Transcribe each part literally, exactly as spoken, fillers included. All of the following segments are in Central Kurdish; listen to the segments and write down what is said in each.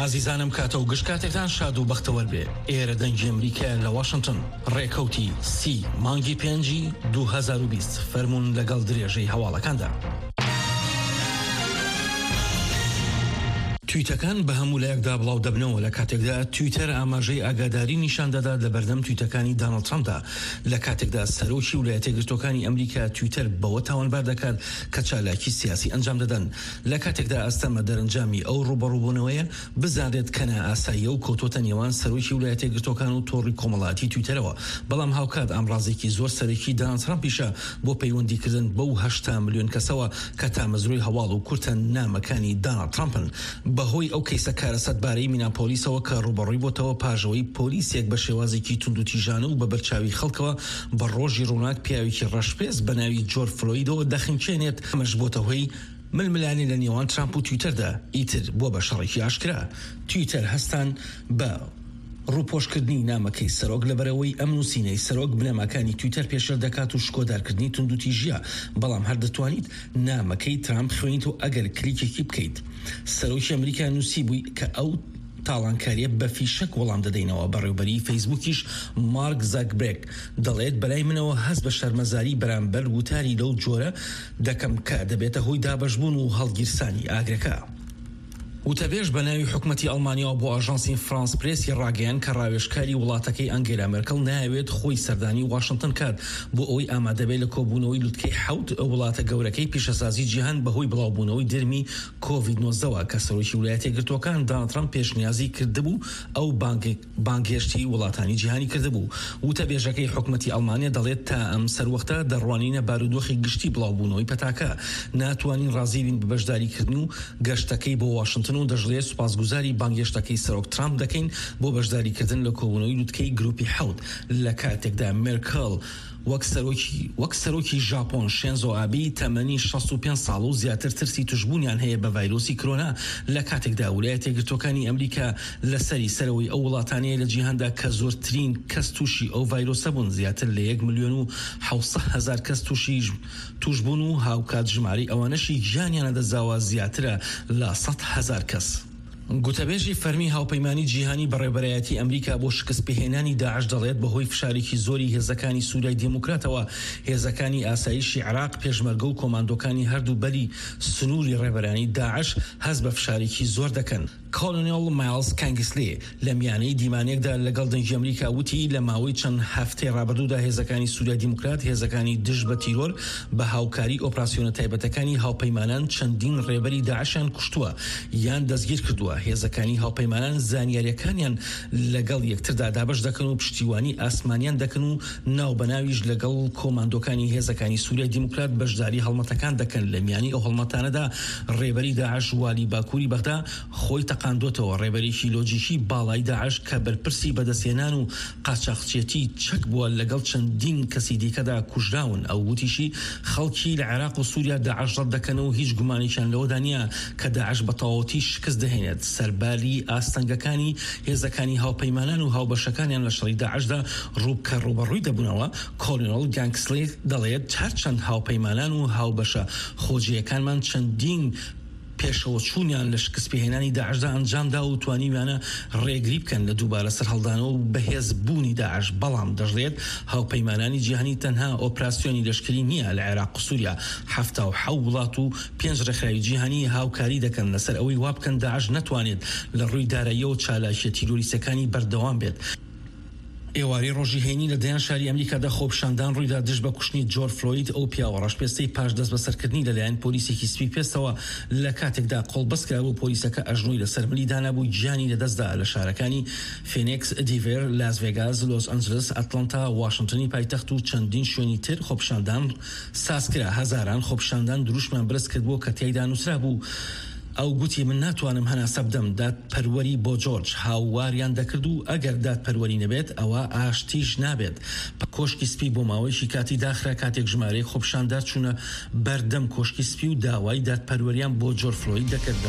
ئازیزانم کاتە و گشت کاتێکتان شاد و بەختەوەر بێ. ئێرە دەنگی ئەمریکا لە واشنگتن ڕێکەوتی سی مانگی پێنجی دوو هەزار و بیست فەرموون لەگەڵ درێژەی هەواڵەکاندا. تویتەکان بە هەموو لایەکدا بڵاو دەبنەوە لە کاتێکدا تویتەر ئاماژەی ئاگاداری نیشان دەدا لە بەردەم تویتەکانی دانەڵد ترامپدا لە کاتێکدا سەرۆکی ویلایەتە یەکگرتووەکانی ئەمریکا تویتەر بەوە تاوانبار دەکات کە چالاکی سیاسی ئەنجام دەدەن لە کاتێکدا ئەستەمە دەرەنجامی ئەو ڕوبەڕووبوونەوەیە بزانێت کە نائاساییە و کۆتۆتە نێوان سەرۆکی ویلایەتە یەکگرتووەکان و تۆڕی کۆمەڵایەتی تویتەرەوە. بەڵام هاوکات ئامڕازێکی زۆر سەرەکی دانەڵد ترامپیشە بۆ پەیوەندیکردن بەو هەشتا ملیۆن کەسەوە کە تامەزروی هەواڵ و کورتە نامەکانی دانەڵد ترامپن بەهۆی ئەو کەیسە کارەسەتبارەی میناپۆلیسەوە کە ڕوبەڕووی بۆتەوە پاژەوەی پۆلیسێک بە شێوازێکی توند و تیژانە و بە بەرچاوی خەڵکەوە بە ڕۆژی ڕووناک پیاوێکی ڕەشپێز بە ناوی جۆرج فلۆیدەوە دەخنچێنێت. ئەمەش بۆتە هۆی ململانی لە نێوان ترامپ و تویتەردا. ئیتر بۆ بە شەڕێکی ئاشکرا تویتەر هەستان بە ڕووپۆشکردنی نامەکەی سەرۆک لەبەرەوەی ئەم نووسینەی سەرۆک بنەماکانی تویتەر پێشەر دەکات و شکۆدارکردنی تند و تیژیە. بەڵام هەر دەتوانیت نامەکەی ترامپ خوێنیت و ئەگەر کلیکێکی بکەیت. سەرۆکی ئەمریکا نووسی بووی کە ئەو تاڵانکاریە بە فیشەک وەڵام دەدەینەوە. بەڕێوبەری فەیسبووکیش مارک زاکبرێک دەڵێت بەلای منەوە هەست بە شەرمەزاری بەرامبەر وتاری لەو جۆرە دەکەم کە دەبێتە هۆی دابەشبوون و هەڵگیرسانی ئاگرەکە. وتەبێژ بە ناوی حکومەتی ئەڵمانیەوە بۆ ئاژانسی فرانس پرێسی ڕاگەیان کە ڕاوێژکاری وڵاتەکەی ئەنگێلا مێرکەڵ نایەوێت خۆی سەردانی واشنگتن کات بۆ ئەوەی ئامادەبێت لە کۆبوونەوەی لوتکەی حەوت وڵاتە گەورەکەی پیشەسازی جیهان بەهۆی بڵاوبوونەوەی دەرمی کۆڤید نۆزدەوە کە سەرۆکی ویلایەتە یەکگرتووەکان دانەڵد ترامپ پێشنیازی کردبوو ئەو بانگهێشتی وڵاتانی جیهانی کردبوو. وتەبێژەکەی حکومەتی ئەڵمانیا دەڵێت تا ئەم سەروەختە دەڕوانینە بارودۆخی گشتی بڵاوبوونەوەی پەتاکە ناتوانین ڕازی بین بە بەشداریکردن و گەشتەکەی بۆ واشنگتن و دەژڵێت سوپاسگوزاری بانگهێشتەکەی سەرۆک ترامپ دەکەین بۆ بەشداریکردن لە کۆبوونەوەی لوتکەی گروپی حەوت لە کاتێکدا مێرکەڵ وەک سەرۆکی وەک سەرۆکی ژاپۆن شێنزۆ ئابی تەمەنی شەست و پێنج ساڵ و زیاتر ترسی توشبوونیان هەیە بە ڤایرۆسی کۆرۆنا لە کاتێکدا ویلایەتە یەکگرتووەکانی ئەمریکا لەسەری سەرەوەی ئەو وڵاتانەیە لە جیهاندا کە زۆرترین کەس تووشی ئەو ڤایرۆسە بوون زیاتر لە یەک ملیۆن و حەوت هەزار کەس تووشی توشبوون و هاوکات ژماری ئەوانەشی گیانیانە دەزاوە زیاترە لە سەد هەزار کەس. گوتەبێژی فەرمی هاوپەیمانی جیهانی بەڕێبەرایەتی ئەمریکا بۆ شکست پێهێنانی داعش دەڵێت بەهۆی فشارێکی زۆری هێزەکانی سوورای دیموکراتەوە هێزەکانی ئاسایشی عێراق پێشمەرگە و کۆماندۆکانی هەردوو بەری سنووری ڕێبەرانی داعش هەست بە فشارێکی زۆر دەکەن. کۆلۆنێل مایلز کانگسلی لە میانەی دیمانێکدا لەگەڵ دەنگی ئەمریکا وتی لە ماوەی چەند هەفتەی ڕابردوودا هێزەکانی سووریا دیموکرات هێزەکانی دژ بە تیرۆر بە هاوکاری ئۆپراسیۆنە تایبەتەکانی هاوپەیمانان چەندین ڕێبەری داعشیان کوشتووە یان دەستگیر کردووە. هێزەکانی هاوپەیمانان زانیاریەکانیان لەگەڵ یەکتردا دابش دەکەن و پشتیوانی ئاسمانیان دەکەن و ناوبەناویش لەگەڵ کۆماندۆکانی هێزەکانی سووریا دیموکرات بەشداری هەڵمەتەکان دەکەن. لە میانی ئەو هەڵمەتانەدا ڕێبەری داعش والی باکووری بەغدا خۆی قاندۆتەوە ڕێبەرێکی لۆجیکی باڵای داعش کە بەرپرسی بەدەستێنان و قاچاقچێتی چەک بووە لەگەڵ چەندین کەسی دیکەدا کوژراون. ئەو وتیشی خەڵکی لە عێراق و سووریا داعش ڕەت دەکەنەوە هیچ گومانێکیان لەوەدا نییە کە داعش بە تەواوەتی شکست دەهێنێت. سەرباری ئاستەنگەکانی هێزەکانی هاوپەیمانان و هاوبەشەکانیان لە شەڕی داعشدا ڕووبکە ڕوبەڕووی دەبوونەوە. کۆلۆنێل گانگسلی دەڵێت چارچەند هاوپەیمانان و هاوبەشە خۆجیەکانمان چەندین پێشەوە چوونیان لە شکست پێهێنانی داعشدا ئەنجامدا و توانیویانە ڕێگری بکەن لە دووبارە سەرهەڵدانەوە و بەهێز بوونی داعش. بەڵام دەژڵێت هاوپەیمانانی جیهانی تەنها ئۆپراسیۆنی لەشکری نییە لە عێراق و سووریا هەفتا و حەو وڵات و پێنج ڕێکخراوی جیهانی هاوکاری دەکەن لەسەر ئەوەی وا بکەن داعش نەتوانێت لە ڕووی داراییە و چالاکیە تیرۆریستەکانی بەردەوام بێت. ئێواری ڕۆژی هەینی لە دەیان شاری ئەمریکادا خۆپشاندان ڕوویدا دژ بە کوشتنی جۆرج فلۆید ئەو پیاوە ڕەشپێستەی پاش دەست بەسەرکردنی لەلایەن پۆلیسێکی سپی پێستەوە لە کاتێکدا قۆڵبەست کرا بوو پۆلیسەکە ئەژنۆی لەسەر ملی دانابوو گیانی لەدەستدا لە شارەکانی فێنێکس، دیڤێر، لاس ڤێگاس، لۆس ئەنجلس، ئەتلانتا، واشنگتنی پایتەخت و چەندین شوێنی تر خۆپشاندان سازکرا. هەزاران خۆپشاندان دروشمان برس کردبوو کە تیایدا نووسرا بوو ئەو گوتی من ناتوانم هەناسە بدەم دادپەروەری بۆ جۆرج هاوواریان دەکرد و ئەگەر دادپەروەری نەبێت ئەوە ئاشتیش نابێت. کۆشکی سپی بۆ ماوەیەکی کاتی داخرا کاتێک ژمارەی خۆپشاندار چوونە بەردەم کۆشکی سپی و داوای دادپەروەریان بۆ جۆرج فلۆید دەکرد.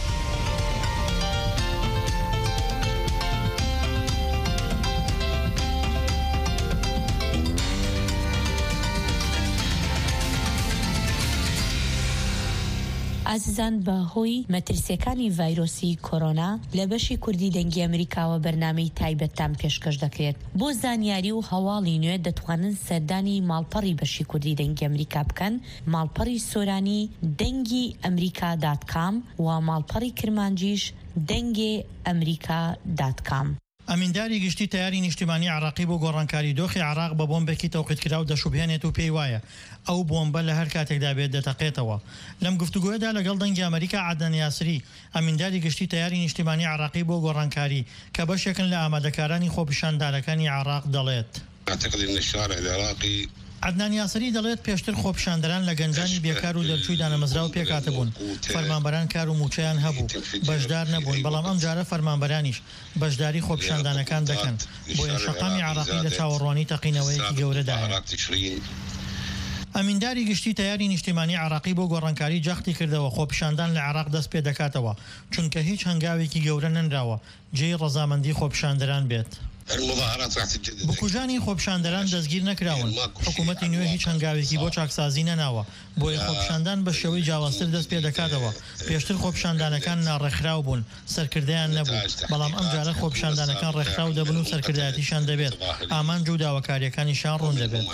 ئازیزان بە هۆی مەترسیەکانی ڤایرۆسی کۆرۆنا لە بەشی کوردی دەنگی ئەمریکاوە بەرنامەی تایبەتتان پێشکەش دەکرێت. بۆ زانیاری و هەواڵی نوێ دەتوانن سەردانی ماڵپەڕی بەشی کوردی دەنگی ئەمریکا بکەن، ماڵپەڕی سۆرانی دەنگی ئەمریکا دات کام و ماڵپەڕی کرمانجیش دەنگێ ئەمریکا دات کام. ئەمینداری گشتی تیاری نیشتیمانی عراقی بۆ گۆڕانکاری دۆخی عراق بە بۆمبێکی تەوقیتکرا و دەشوبهێنێت و پێی وایە ئەو بۆمبە لە هەر کاتێکدا بێت دەتەقێتەوە. لەم گفتوگۆیەدا لەگەڵ دەنگی ئەمریکا عەدنان یاسری ئەمینداری گشتی تیاری نیشتیمانی عراقی بۆ گۆڕانکاری کە بەشێکن لە ئامادەکارانی خۆپیشاندانەکانی عراق دەڵێت. أعتقد أن الشارع العراقي عەدنان یاسری دەڵێت پێشتر خۆپیشاندەران لە گەنجانی بێکار و دەرچووی دانەمەزرا و پێکاتە بوون. فەرمانبەران کار و موچەیان هەبوو، بەشدار نەبوون، بەڵام ئەم جارە فەرمانبەرانیش بەشداری خۆپیشاندانەکان دەکەن بۆیە شەقامی عراقی لە چاوەڕوانی تەقینەوەیەکی گەورەدایە. ئەمینداری گشتی تیاری نیشتیمانی عراقی بۆ گۆڕانکاری جەختی کردەوە خۆپیشاندان لە عراق دەست پێ دەکاتەوە چونکە هیچ هەنگاوێکی گەورە نەنراوە جێی ڕەزامەندی خۆپیشاندەران بێت. بکوژانی خۆپیشاندەران دەستگیر نەکراون، حکوومەتی نوێ هیچ هەنگاوێکی بۆ چاکسازی نەناوە، بۆیە خۆپیشاندان بە شێوەی جیاوازتر دەست پێ دەکاتەوە. پێشتر خۆپیشاندانەکان ناڕێکخراو بوون، سەرکردیان نەبوو، بەڵام ئەم جارە خۆپیشاندانەکان ڕێکخراو دەبن و سەرکردایەتیشان دەبێت، ئامانج و داواکاریەکانیشان ڕوون دەبێت.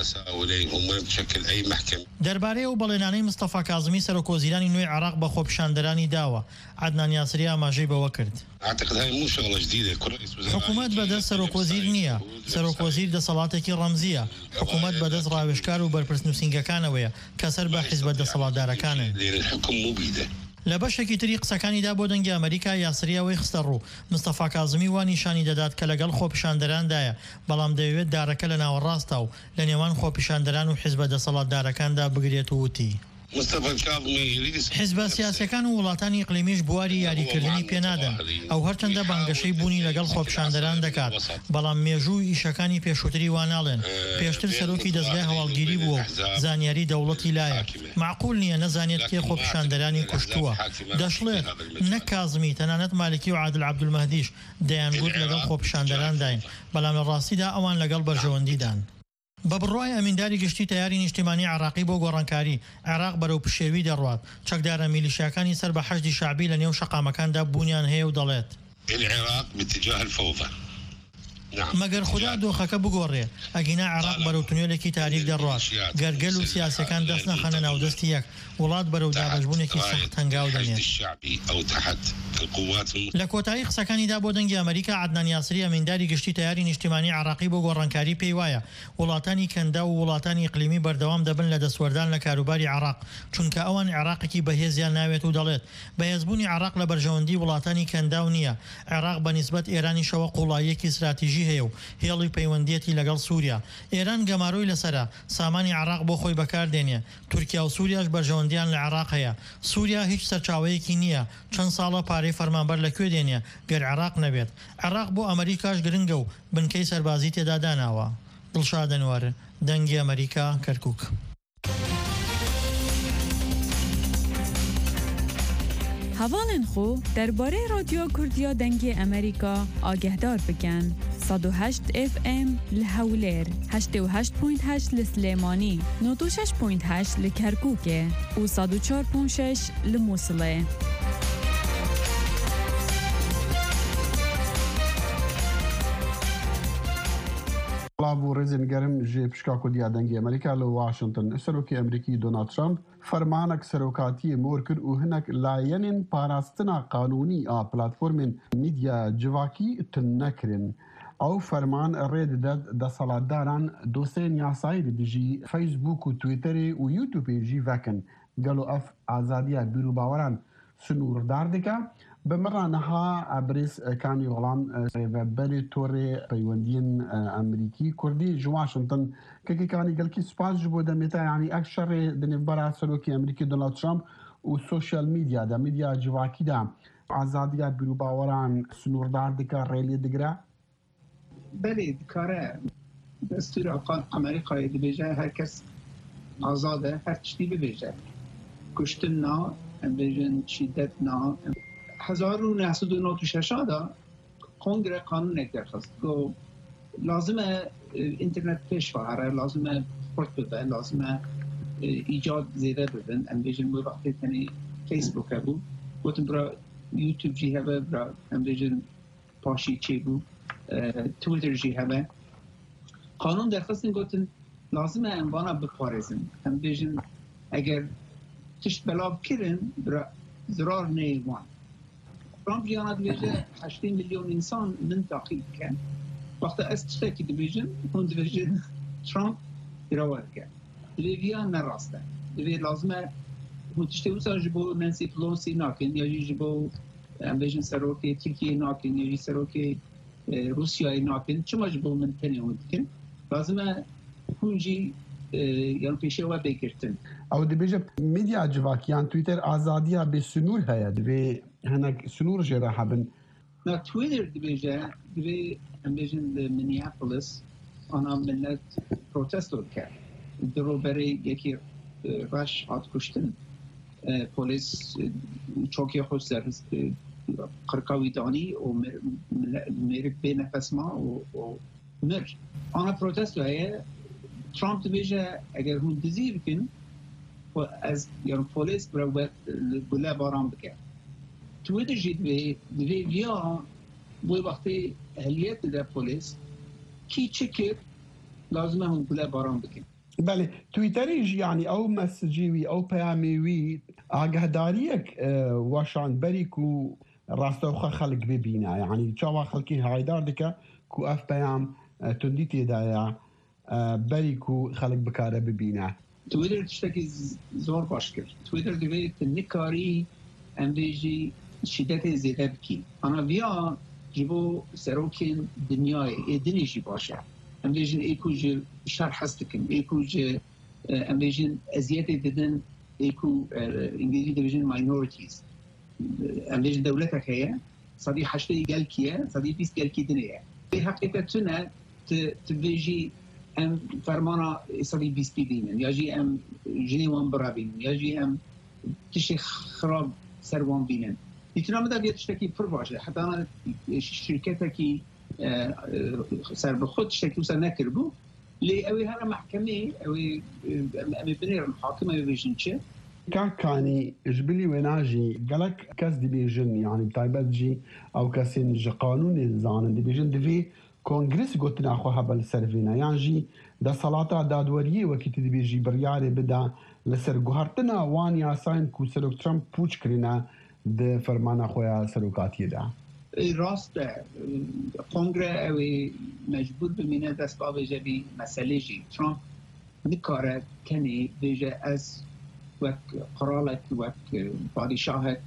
دەربارەی ئەو بەڵێنانەی مستەفا کاظمی سەرۆکۆزیرانی نوێی عراق بە خۆپیشاندەرانی داوە، عەدنان یاسری ئاماژەی بەوە کرد. حکوومەت بەدەست سەرۆکۆزیر نییە، سەرۆکۆزیر دەسەڵاتێکی ڕەمزیە، حکوومەت بەدەست ڕاوێژکار و بەرپرس نووسینگەکانەوەیە کە سەر بە حیزبە دەسەڵاتدارەکانە. لە بەشێکی تری قسەکانیدا بۆ دەنگی ئەمریکا یاسریەوەی خستە ڕوو مستەفا کاظمی وا نیشانی دەدات کە لەگەڵ خۆپیشاندەراندایە، بەڵام دەیەوێت دارەکە لە ناوەڕاستە و لە نێوان خۆپیشاندەران و حیزبە دەسەڵاتدارەکاندا بگرێت و وتی. حیزبە سیاسەکان و وڵاتانی ئیقلیمیش بواری یاریکردنی پێنادەن، ئەو هەرچەندە بانگەشەی بوونی لەگەڵ خۆپیشاندەران دەکات، بەڵام مێژوو ئیشەکانی پێشووتری واناڵێن. پێشتر سەرۆکی دەستگای هەواڵگیری بووە و زانیاری دەوڵەتی لایە، معقول نییە نەزانێت کێ خۆپیشاندەرانی کوشتووە. دەشڵێت نەک کاظمی تەنانەت مالکی و عادل عەبدولمەهدیش دەیانگوت لەگەڵ خۆپیشاندەران داین، بەڵام لە ڕاستیدا ئەوان لەگەڵ بەرژەوەندیدان. بە بڕوای ئەمینداری گشتی تیاری نیشتیمانی عراقی بۆ گۆڕانکاری عێراق بەرەو پشێوی دەڕوات. چەکدارە میلیشیاکانی سەر بە حەشدی شعبی لە نێو شەقامەکاندا بوونیان هەیە و دەڵێت مەگەر خوددا دۆخەکە بگۆڕێ، ئەگینا عێراق بەرەو تونێلێکی تاریک دەڕوات، گەرگەل و سیاسەکان دەست نەخەنە ناودەستی یەک، وڵات بەرەو دابەشبوونێکی سەخت هەنگاو دەنێت. لە کۆتایی قسەکانیدا بۆ دەنگی ئەمریکا عەدنان یاسری ئەمینداری گشتی تیاری نیشتیمانی عراقی بۆ گۆڕانکاری پێی وایە وڵاتانی کەندا و وڵاتانی ئیقلیمی بەردەوام دەبن لە دەسوەردان لە کاروباری عراق، چونکە ئەوان عێراقێکی بەهێزیان ناوێت و دەڵێت بەهێزبوونی عراق لە بەرژەوەندی وڵاتانی کەندا و نییە. عێراق بەنسبەت ئێرانیشەوە قوڵاییەکی استراتیژی هەیە و هێڵی پەیوەندیەتی لەگەڵ سووریا. ئێران گەماروی لەسەرە سامانی عراق بۆ خۆی بەکاردێنێ، تورکیا و سووریاش بەرژەوەندیان لە عراق هەیە. سووریا هیچ سەرچاوەیەکی نییە چەند ساڵە پارەی فەرمانبەر لەکوێ دێنێ گەر عراق نەبێت. عراق بۆ ئەمریکاش گرنگە و بنکەی سەربازی تێدا داناوە. دڵشاد ئەنوار، دەنگی ئەمریکا، کەرکووک. هەواڵێن خۆ دەربارەی رادیۆ کوردیا دەنگی ئەمریکا ئاگەهدار بکەن. سەد و هەشت ئف ئێم لە هەولێر، هەشتاد و هەشت پۆینت هەشت لە سلێمانی، نۆ و شەش پۆینت هەشت لە کەرکووکێ و سەد و چوار پۆینت شەش لە مووسڵێ. بۆ ڕێزێنگەرم ژێ پشکا کودیا دەنگی ئەمریکا لە واشنگتن سەرۆکی ئەمریکی دۆنالد ترامپ فەرمانێک سەرۆکاتی مۆر کرد و هەنێک لایەنên پاراستنا قانونی ئا پلاتفۆرمên میدیا civakî tun nekirin. ئەو فەرمان ڕێ دەدات دەسەڵاتداران دۆسەیەن یاسایی دژی فەیسبوک و تویتەرێ و یوتیوبێ ژی vekن gelo ev azadiya bîr û baweran sunûrdar dike. Bi miranha ebrîskanî Holand rêveberê torê peywendiyên Emerîkî Kurdî ji Washington kekêkanî gelkî spas ji bo demê te yanî ek şerê di nêvbera serokê Emerîkî Donald Trump û sosyal medyada medya civakî de azadiya bîr û baweran sunûrdar dike rêlê digire? Belê dikare destûra Amerîkayê dibêje her kes azad e her tiştî bibêje. Kuştin na, em bêjin şîddet na. هزار و نهصد و نود و شش دا کنگره قانونێک دەرخست گۆ لازمە ئینترنێت پێشوارە لازمە پڕت ببە لازمە ئیجاد زێرە ببن ئەم بێژن بۆ وەختێ تەنێ فيسبوك هبو قلت برا يوتيوب جي هبا برا ام بيجن باشي تشيبو تويتر جي هبا قانون درخواستن قلت لازم انوانا بپارزن ام بيجن اگر تشت بلاب كرن برا زرار نيوان ترامپ جانا دبيجه هشتين مليون انسان من تعقيد كان وقت استشتاكي دبيجن هون دبيجن ترامپ يروار كان دبيجه نراسته دبي لازمه هون تشتوسا جبو نانسي بلوسي ناكن يجي جبو ام بيجن سروكي تركيا ناكن يجي سروكي روسيا ناكن چما جبو من تاني ودكن لازمه هون جي يعني پیشوا بکرتن او دبیجه میدیا جواکیان تویتر آزادیا به سنور هيا دبي هناك سنور جرا حبن نا تويتر دبيجه دبي ام بيجن مينيابوليس انا ملت بروتستور كان درو بري يكي راش هات كشتن پلیس چوکی خوش سر قرقاوی دانی و میره به نفس ما و مر آنا پروتستو هیه ترامپ دبیجه اگر هون دزی بکن از یعنی پلیس برای گله باران بکن تویتر جید به دوی ویا بوی وقتی اهلیت در پلیس کی چکر لازمه هون گله باران بکن بله تویتریش يعني او مسجيوي او بياميوي اگهداريك واشان بريكو راستوخه خلق ببينا يعني تشوا خلقي هايدار دكا كو اف بيام تنديتي دايا بريكو خلق بكاره ببينا تويتر تشتكي زور باشكر تويتر دوي تنكاري ام بيجي شدت زياده بكي انا بيا جيبو سروكين دنياي دنيشي باشه ام بيجن ايكو جي شرح هستكم ايكو جي ام بيجن ازياده ددن ايكو انجليزي ديفيجن ماينورتيز ام بيجن دولتك هي صدي حشتي قال كيا صدي بيس قال كي دنيا في حقيقه تنا تبيجي ام فرمانا صدي بيس بيدين يجي ام جنيوان برابين يجي ام تشي خراب سروان بينن يتنا مدى بيتشتكي فرباشه حتى انا شركتك سر به خود شکل سر نکربو لی اوی هر محکمه اوی امی بنیر محاکمه بیشن چه كان كاني جبلي وناجي قالك كاس دي بيجن يعني بتايبات جي او كاسين جي قانون الزان دي بيجن دي كونغرس قلتنا اخوها بالسرفينا يعني جي دا صلاة دادوريه وكيت دي بيجي برياري بدا لسر قهرتنا وان يا ساين كو سلوك ترامب بوچ كرينا ده فرمان اخويا سلوكاتي دا راست کنگره اوی مجبور بمینه دست با ویژه بی مسئله جی ترامپ نکاره کنی ویژه از وک قرالت وک پادشاهت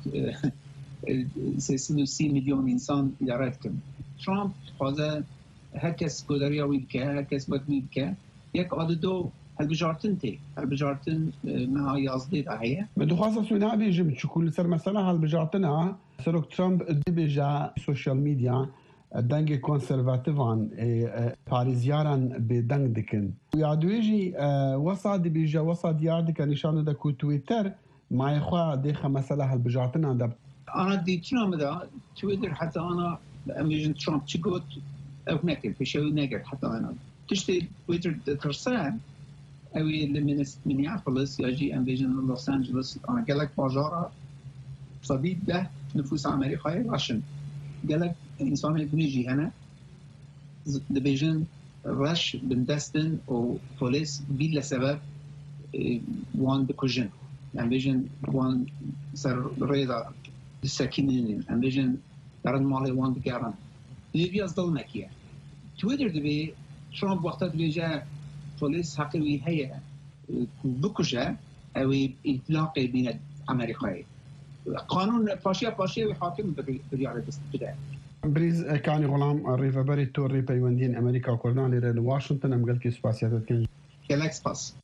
سیصد و سی میلیون انسان ادارت کن ترامپ خوازه هر کس گذاری آوید که هر کس باید مید که یک عادت دو هالبجارتن تي هالبجارتن مع يازدي داهيه بدو خاصه سونا بيجي بتشكل سر مثلا هالبجارتنا سروك ترامب بيجا سوشيال ميديا دنگ كونسرفاتيفان باريزياران بدنگ دكن ويادويجي وصاد بيجا وصاد ياردك نشان دا كو تويتر ما يخوا ديخه مثلا هالبجارتنا دا انا ديتنا مدا تويتر حتى انا اميجن ترامب تشكوت او نكر في شو نكر حتى انا تشتي تويتر ترسان اوي من مينيابوليس يجي ام فيجن لوس انجلوس انا قال لك بازار صديق ده نفوس امريكيه راشن قال لك انسان بنيجي هنا دبيجن راش بندستن او بوليس بيلا سبب وان بكوجن ام فيجن وان سر ريدا السكينين ام فيجن دارن مالي وان بكارن ليبيا ظلمكيه تويتر دبي ترامب وقت دبيجا بوليس حقوي هي بكوجا او اطلاق بين امريكاي قانون فاشيه فاشيه وحاكم برياره بدا بريز كان غلام ريفا بري توري بيوندين امريكا وكردان لري واشنطن ام قالك سباسيات كان جالاكس باس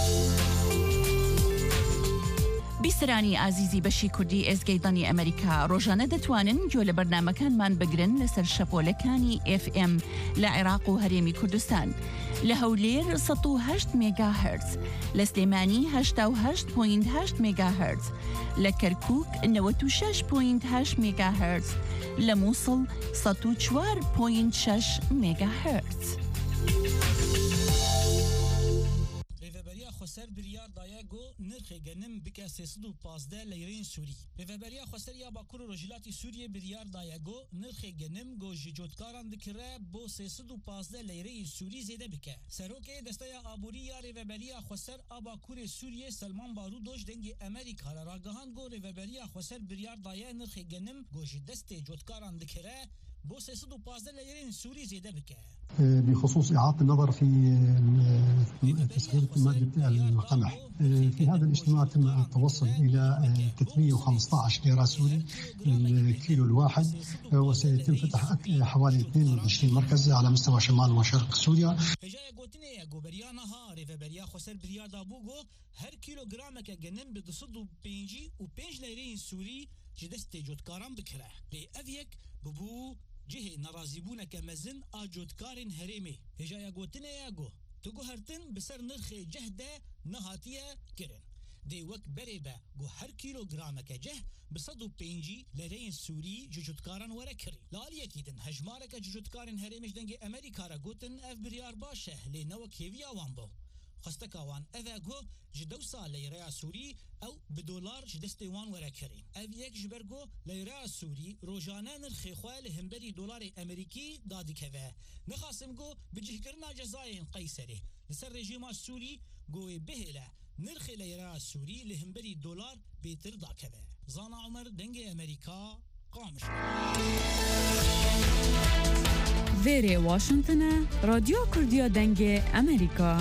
بیسرانی عزیزی بەشی کوردی ئێزگەی ئەمریکا ڕۆژانە دەتوانن گوێ لە بەرنامەکانمان بگرن لەسەر شەپۆلەکانی ئف ئێم لە عێراق و هەرێمی کوردستان لە هەولێر سەد و هەشت مێگاهەرتز لە سلێمانی هەشتا و هەشت پۆینت هەشت مێگاهەرتز لە کەرکووک نەوەت و شەش پۆینت هەشت مێگاهەرتز لە مووسڵ سەد و چوار پۆینت شەش مێگاهەرتز. خوسر بریار دایا گو نرخ گنم بکه سیصد و پانزده لیرین سوری. رهبری خوسر یا باکور رجلاتی سوریه بریار دایا گو نرخ گنم گو جوتکاران دکره بو سیصد و پانزده لیرین سوری زیده بکه. سروکه دسته آبوری یا رهبری خوسر آباکور سوریه سلمان بارودوش دنگ امریکا را راگهان گو رهبری خوسر بریار دایا نرخ گنم گو دسته جوتکاران دکره بو سيصد وبازل ليرين سوري زيادة بك بخصوص إعادة النظر في تسعير مادة القمح. في هذا الاجتماع تم التوصل إلى ثلاثمئة وخمسة عشر ليرة سوري الكيلو الواحد، وسيتم فتح حوالي اثنين وعشرين مركز على مستوى شمال وشرق سوريا. هر كيلو جرامك جنن بدصدو بينجي وبينج ليرين سوري جدست جوتكاران بكره لأذيك ببو جهه نرازيبونه كمزن آجودكارن هرمي هجايا قوتنا ياغو تقو هرتن بسر نرخ جهده نهاتيه كرن دي وك بريبا قو هر كيلو جرامك جه بصدو بينجي لرين سوري جوجودكارن ورا كري لاليتي دن هجمارك جوجودكارن هرميش دنجي امريكا را قوتن اف بريار باشه لنوك هيفيا وانبو خستكاوان اذا جو جدوسا ليرا سوري او بدولار جدستوان ورا كري اف يك جبرجو ليرا سوري روجانا نرخي خوال همبري دولار امريكي دادي كذا نخاسم جو بجهكرنا جزاين قيصري لسر رجيم السوري جو بهلا نرخي ليرا سوري لهمبري دولار بيتر دا كذا زانا عمر دنجي امريكا قامش ویره واشنطن رادیو کردیا دنگ امریکا.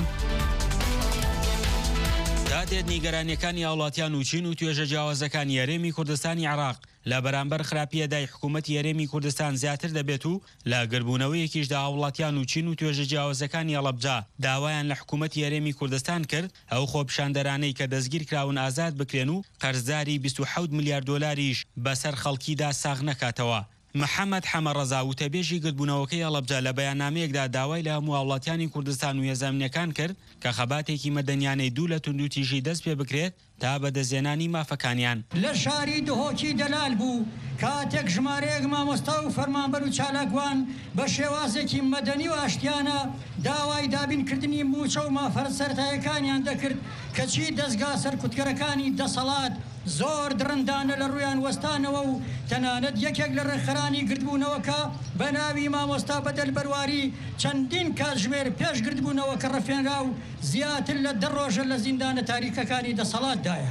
دادێت نیگەرانیەکانی هاوڵاتیان و چین و توێژە جیاوازەکان یاریمی کوردستانی عراق لە بەرامبەر خراپیەدای حکوومەت یاریمی کوردستان زیاتر دەبێت و لە گربوونەوەیەکیشدا هاوڵاتیان و چین و توێژە جیاوازەکانی هەڵەبجا داوایان لە حکوومەت یاریمی کوردستان کرد ئەو خۆپیشاندەرانەی کە دەستگیر کراون ئازاد بکرێن و قەرزداری بیست و حەوت ملیارد دۆلاریش بەسەر خەڵکیدا ساغ نەکاتەوە. محەممەد حەمەڕەزا وتەبێژی گردبوونەوەکەی هەڵەبجا لە بەیاننامەیەکدا داوای لە هەموو هاوڵاتیانی کوردستان و هێزانینەکان کرد کە خەباتێکی مەدەنیانەی دوو لە تونند و تیژی دەست پێ بکرێت تا بەدەستهێنانی مافەکانیان لە شاری دهۆکی دەلال بوو کاتێک ژمارەیەک مامۆستا و فەرمانبەر و چالاکوان بە شێوازێکی مەدەنی و ئاشتیانە داوای دابینکردنی موچە و مافەرەت سەرەتاییەکانیان دەکرد کەچی دەستگا سەرکوتکەرەکانی دەسەڵات زۆر درندانە لە ڕویان وەستانەوە و تەنانەت یەکێک لە ڕێکخەرانی گردبوونەوەکە بە ناوی مامۆستا بەدەل بەرواری چەندین کاتژمێر پێش گردبوونەوە کە ڕەفێنرا و زیاتر لە دە ڕۆژە لە زیندانە تاریکەکانی دەسەڵاتدایە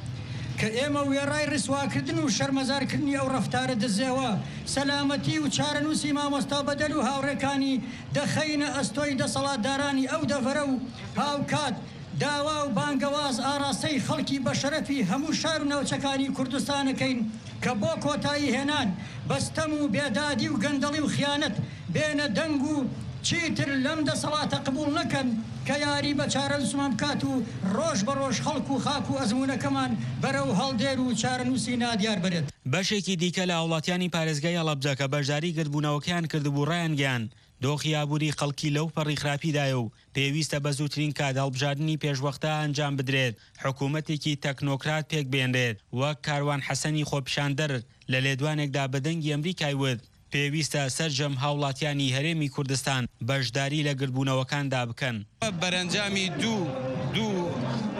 کە ئێمە وێڕای ڕسواکردن و شەرمەزارکردنی ئەو ڕەفتارە دەزێەوە سەلامەتی و چارەنووسی مامۆستا بەدەل و هاوڕێکانی دەخەینە ئەستۆی دەسەڵاتدارانی ئەو دەڤەرە و هاوکات داوا و بانگەواز ئاراستەی خەڵکی بە شەرەفی هەموو شار و ناوچەکانی کوردستانەکەین کە بۆ کۆتایی هێنان بەستەم و بێدادی و گەندەڵی و خیانەت بێنە دەنگ و چیتر لەم دەسەڵاتە قبول نەکەن کە یاری بە چارەنووسمان بکات و ڕۆژ بە ڕۆژ خەڵک و خاک و ئەزمونونەکەمان بەرەو هەڵدێر و چارەنووسی نادیار بێت. بەشێکی دیکە لە هاوڵاتیانی پارێزگای هەڵەبجە کە بەشداری گردبوونەوەکەیان کردبوو ڕایان گیان دۆخی ئابووری خەڵکی لەو پەڕی خراپیدایە و پێویستە بە زووترین کات هەڵبژاردننی پێشوەختە ئەنجام بدرێت حکوومەتێکی تەکنۆکرات پێک بێنرێت وەک کاروان حەسەنی خۆپیشاندەر لە لێدوانێکدا بەدەنگی ئەمریکای وت پێویستە سەرجەم هاوڵاتیانی هەرێمی کوردستان بەشداری لە گربوونەوەکاندا بکەن. بەرەنجامی دوو دوو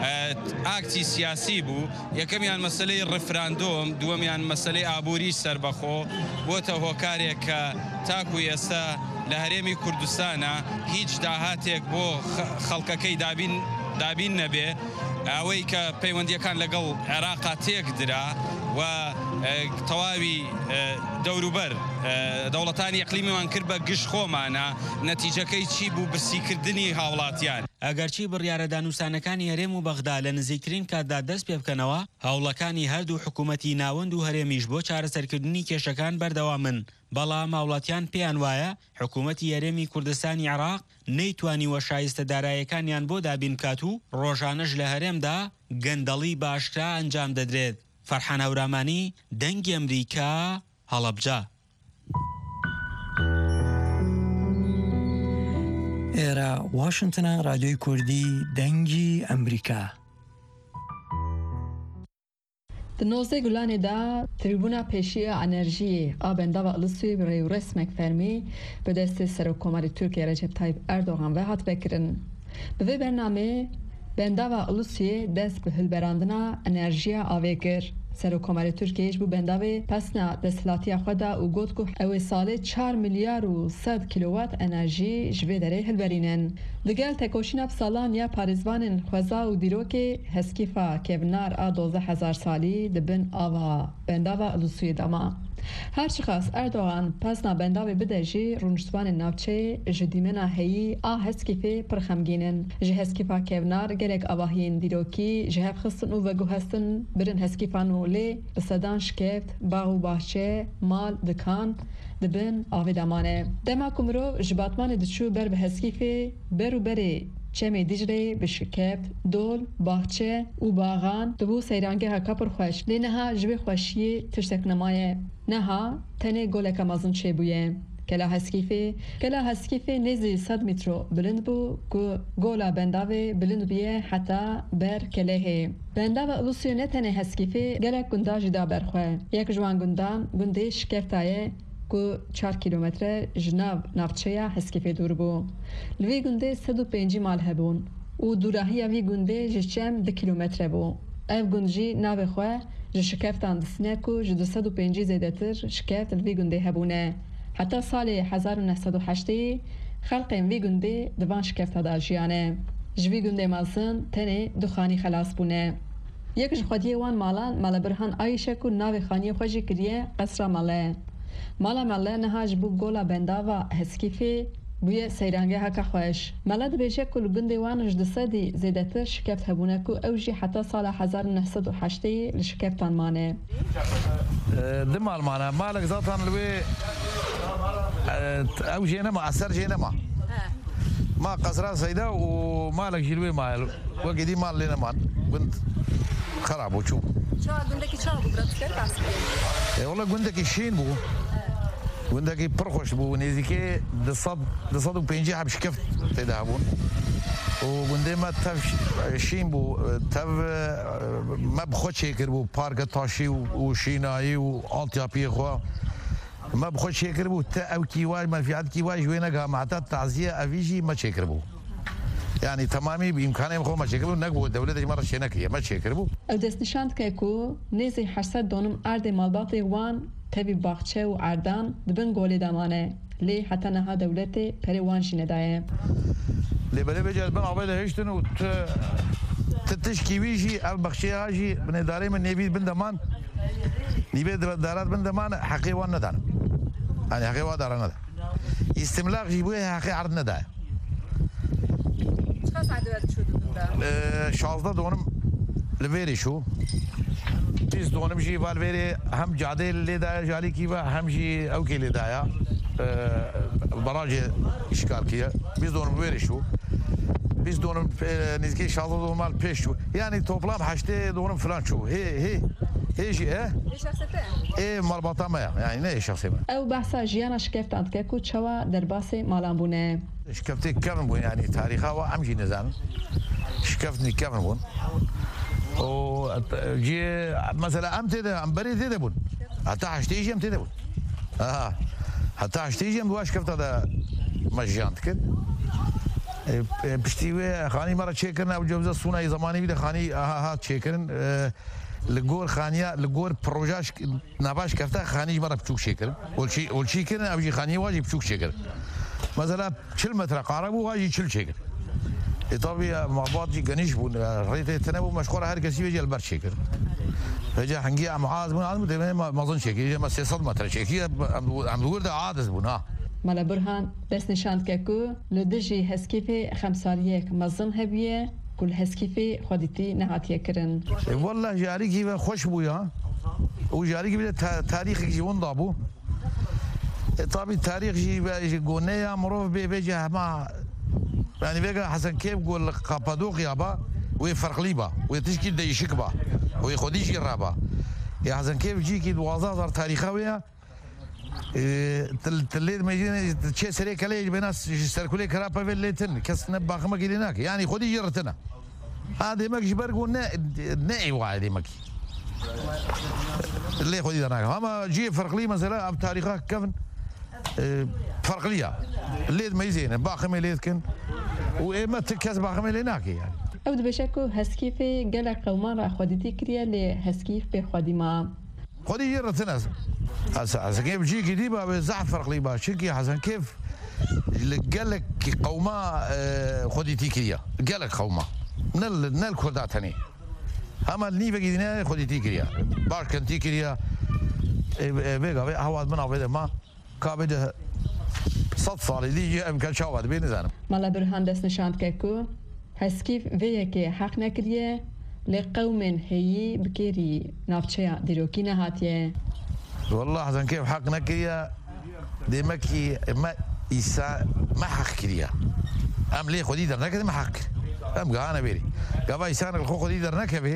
ئاکتی سیاسی بوو یەکەمیان مەسلەی ڕفراندۆم دووەمیان مەسلەی ئابووری سربەخۆ بۆتە هۆکارێک کە تاکو ئێستا لە هەرێمی کوردستانە هیچ داهاتێک بۆ خەڵکەکەی دابین دابین نەبێ ئەوەی کە پەیوەندیەکان لەگەڵ عێراقا تێک درا و تەواوی دەوروبەر دەوڵەتانی ئەقلیمیمان کرد بە گشت خۆمانە نەتیجەکەی چی بوو برسیکردنی هاوڵاتیان ئەگەرچی بڕیارە دانووسانەکانی هەرێم و بەغدا لە نزیکترین کاتدا دەست پێ بکەنەوە هەوڵەکانی هەردوو حکوومەتی ناوەند و هەرێمیش بۆ چارەسەرکردنی کێشەکان بەردەوامن بەڵام هاوڵاتیان پێیان وایە حکوومەتی هەرێمی کوردستانی عێراق نەیتوانیوە شایستە داراییەکانیان بۆ دابین کات و ڕۆژانەش لە هەرێمدا گەندەڵی باشکرا ئەنجام دەدرێت. فەرحان هەورامانی دەنگی ئەمریکا هەڵەبجا. ئێرە واشنتنە رادیۆی کوردی دەنگی ئەمریکا. Di nozê Gulanê de tribûna pêşiya enerjiyê a bendava Ilisûyê bi rêwresmek fermî bi destê Serokkomarê Tirkiye Recep Tayyip Erdogan ve hat vekirin. Bi vê bernamê بنداوا روسیه دست به هلبراندنا انرژیا آویکر سروکماری ترکیه بو بنداوی پسنا دستلاتی خدا و گوت کو او ساله چهار میلیارد و صد کیلووات انرژی جوی دره هلبرینن دگل تکوشین اب سالان یا پاریزوان خوزا و دیروکی هسکیفا کبنار آ دوزده هزار سالی دبن آوا بنداوا روسیه دما هرچی خاص اردوغان پسنا بنداوی بده جی رونشتوان ناوچه جدیمنا هی آ هسکیفه پرخمگینن جه هسکیفا کبنار گرک آواهین دیروکی جهب خستن و وگو هستن برن هسکیفانو لی بسدان شکفت باغ و باحچه مال دکان دبن آوی دمانه دما کمرو جباتمان دچو بر به هسکیفه برو بری چمی دیجری بشکفت دول باحچه و باغان دبو سیرانگه ها کپر خوش لینها جوی خوشی تشتک نمایه نها تنه گولک مازن چه بویه کلا هسکیفه کلا هسکیفه نزی صد متر بلند بو که گولا بنداوی بلند بیه حتی بر کله بنداوی روسیه نتنه هسکیفه گلک گندا جدا برخواه یک جوان گندان گنده شکفتایه که چهار کیلومتر جناب نافچه هسکیفه دور بو لوی گنده صد و پنجی مال هبون و دوراهی وی گنده جشم ده کیلومتر بو اف گنجی ناو خواه جشکفتان دسنه که جدو صد و پنجی زیده تر شکفت لوی گنده هبونه حتی سال هزار و نهصد و هشت خلق وی گنده دوان شکفت دا جیانه جوی گنده مازن تنه دو خانی خلاص بونه یک جخودی وان مالان مال برهان آیشه که ناو خانی خوشی کریه قصر ماله مالا ماله نهاج بو گولا بندا و هسکیفی بوی سیرانگه هکا خوش مالا دبیشه کل گنده وان جد صدی زیده تر شکفت هبونه که اوجی حتی سال هزار و نهصد و هشت لشکفتان مانه دمال مانه مالک ذاتان لوی او جينما اثر جينما ما قصرات سيده ومالك جلوي مال وقدي مال لنا مان كنت خراب وشو شو عندك شو براتك بس اي والله عندك شين بو عندك برخوش بو نيزيكي دصد دصد وبينجي حب شكفت تدهبون وعندي ما تف شين بو تف ما بخوت شيكر بو بارك تاشي وشيناي والتيابي خو ما بخوت شكر بو تا او كيواج ما في عاد كيواج وينك معتا تعزيه افيجي ما شكر بو يعني تمامي بامكانهم خو ما شكر بو نقبو الدوله مره شنكيه ما شكر بو او دست نشاند كيكو نيزي حسد دونم ارد مالباطي وان تبي باغچه و اردان دبن گولي دمانه لي حتى نها دولتي پريوان شندايه لي بلا بجد بن عبيد هشتن و تتشكي ويجي البخشي هاجي بن اداري من نبي بن دمان نبي دارات بن دمان حقي وان ندان يعني حقي وادار ندا استملاق جيبوه حقي عرض ندا خاص عدد شو ده شازده دونم لفيري شو biz donum jî valveri hem cadê lê daya jalî kîve hem jî ew kê lê daya barajê işgal kiye biz donum verê şû biz donum nizkî şazda donmal pêş şû yani toplam heştê donum filan şû hê hê hê jî e ê malbata me yani ne şahsê me ew behsa jiyana şikeftan dike ku çawa derbasê malan bûne şikeftê kevin bûn yani tarîxa we em jî nizanin şikeftnî kevin bûn وجي مثلا ام تدا ام بري تدا بون حتى حشتيجي ام تدا بون اه حتى حشتيجي ام واش كفت هذا مجانت كن بشتيوي خاني مره تشيكرنا ابو جوزه سونا زماني بده خاني ها ها تشيكرن لجور خانيه لجور بروجاش نباش كفتا خاني مره بتشوك شيكرن والشي والشي كن ابجي خاني واجب بتشوك شيكرن مثلا شل متر قاربو واجي شل شيكرن طبيعي معبات جي غنيش بون ريت تنبو مشكور هر كسي بيجي البر شكر فجا حنجي معاذ بون عاد ما اظن شكل ما سيصد متر شكل عم بقول ده عادس بون ها مالا برهان دست نشاند كاكو لدجي هسكيفي خمساريك مظن هبيه كل هسكيفي خديتي نهاتيه كرن والله جاري كيف خوش بويا وجاري كيف تاريخ جي وندابو طبيعي التاريخ جي قونيا مروف بيجي ما يعني بيجا حسن كيف يقول قابادوقيا با ويفرق ليبا ويتشكيل دا يشكبا ويخديش الرابا يا حسن كيف جيكي دوازازر تاريخوية تليد ما يجينا تشي سري كلي بناس سركولي كرابا في الليتن كس نباخ ما كيليناك يعني خدي جرتنا هذه ماكش برقو نائي واحد ماكي اللي خدي دناك اما جي فرق لي مثلا بتاريخها كفن فرق ليا الليد ما يزين باخ ما يليد كن وما تكاس باخ ما يليناك يعني ئەو دبێشە و هەسکیفێ گەلە قەومان ڕاخۆدیتی کریە لێ هەسکیف پێ خودیما خودی یێڕەتن ئەس حەسەن کێف بجیکی دی با بێ زەح فەرقلی با چونکی حەسەن کێف گەلێکی قەوما خودیتی کریە گەلێک قەوما نەل کورداتەنی هەمە نیڤێکی دینە خودیتی کریە باشکەنتی کریە بێگاوێ هەوات من ئاوێدەما کابێدە سەد ساڵی دیجی ئەمکە چاوات بێ نزانم مەڵە برهان دەست نیشاندکە و هەسکیف vêyekê heq nekiriye lê qewmên hêyî bikêrî navçeya dîrokî nehatiye. والله حەسەن کێف حەق نەکریە دێمەکی ئەمە ئیسا مە حەق کریە ئەم لێ خودی دەرنەکرد مە حەق ئەم گەهانە بێری گاوا ئیسانێک خۆ خودی دەرنەکەوێ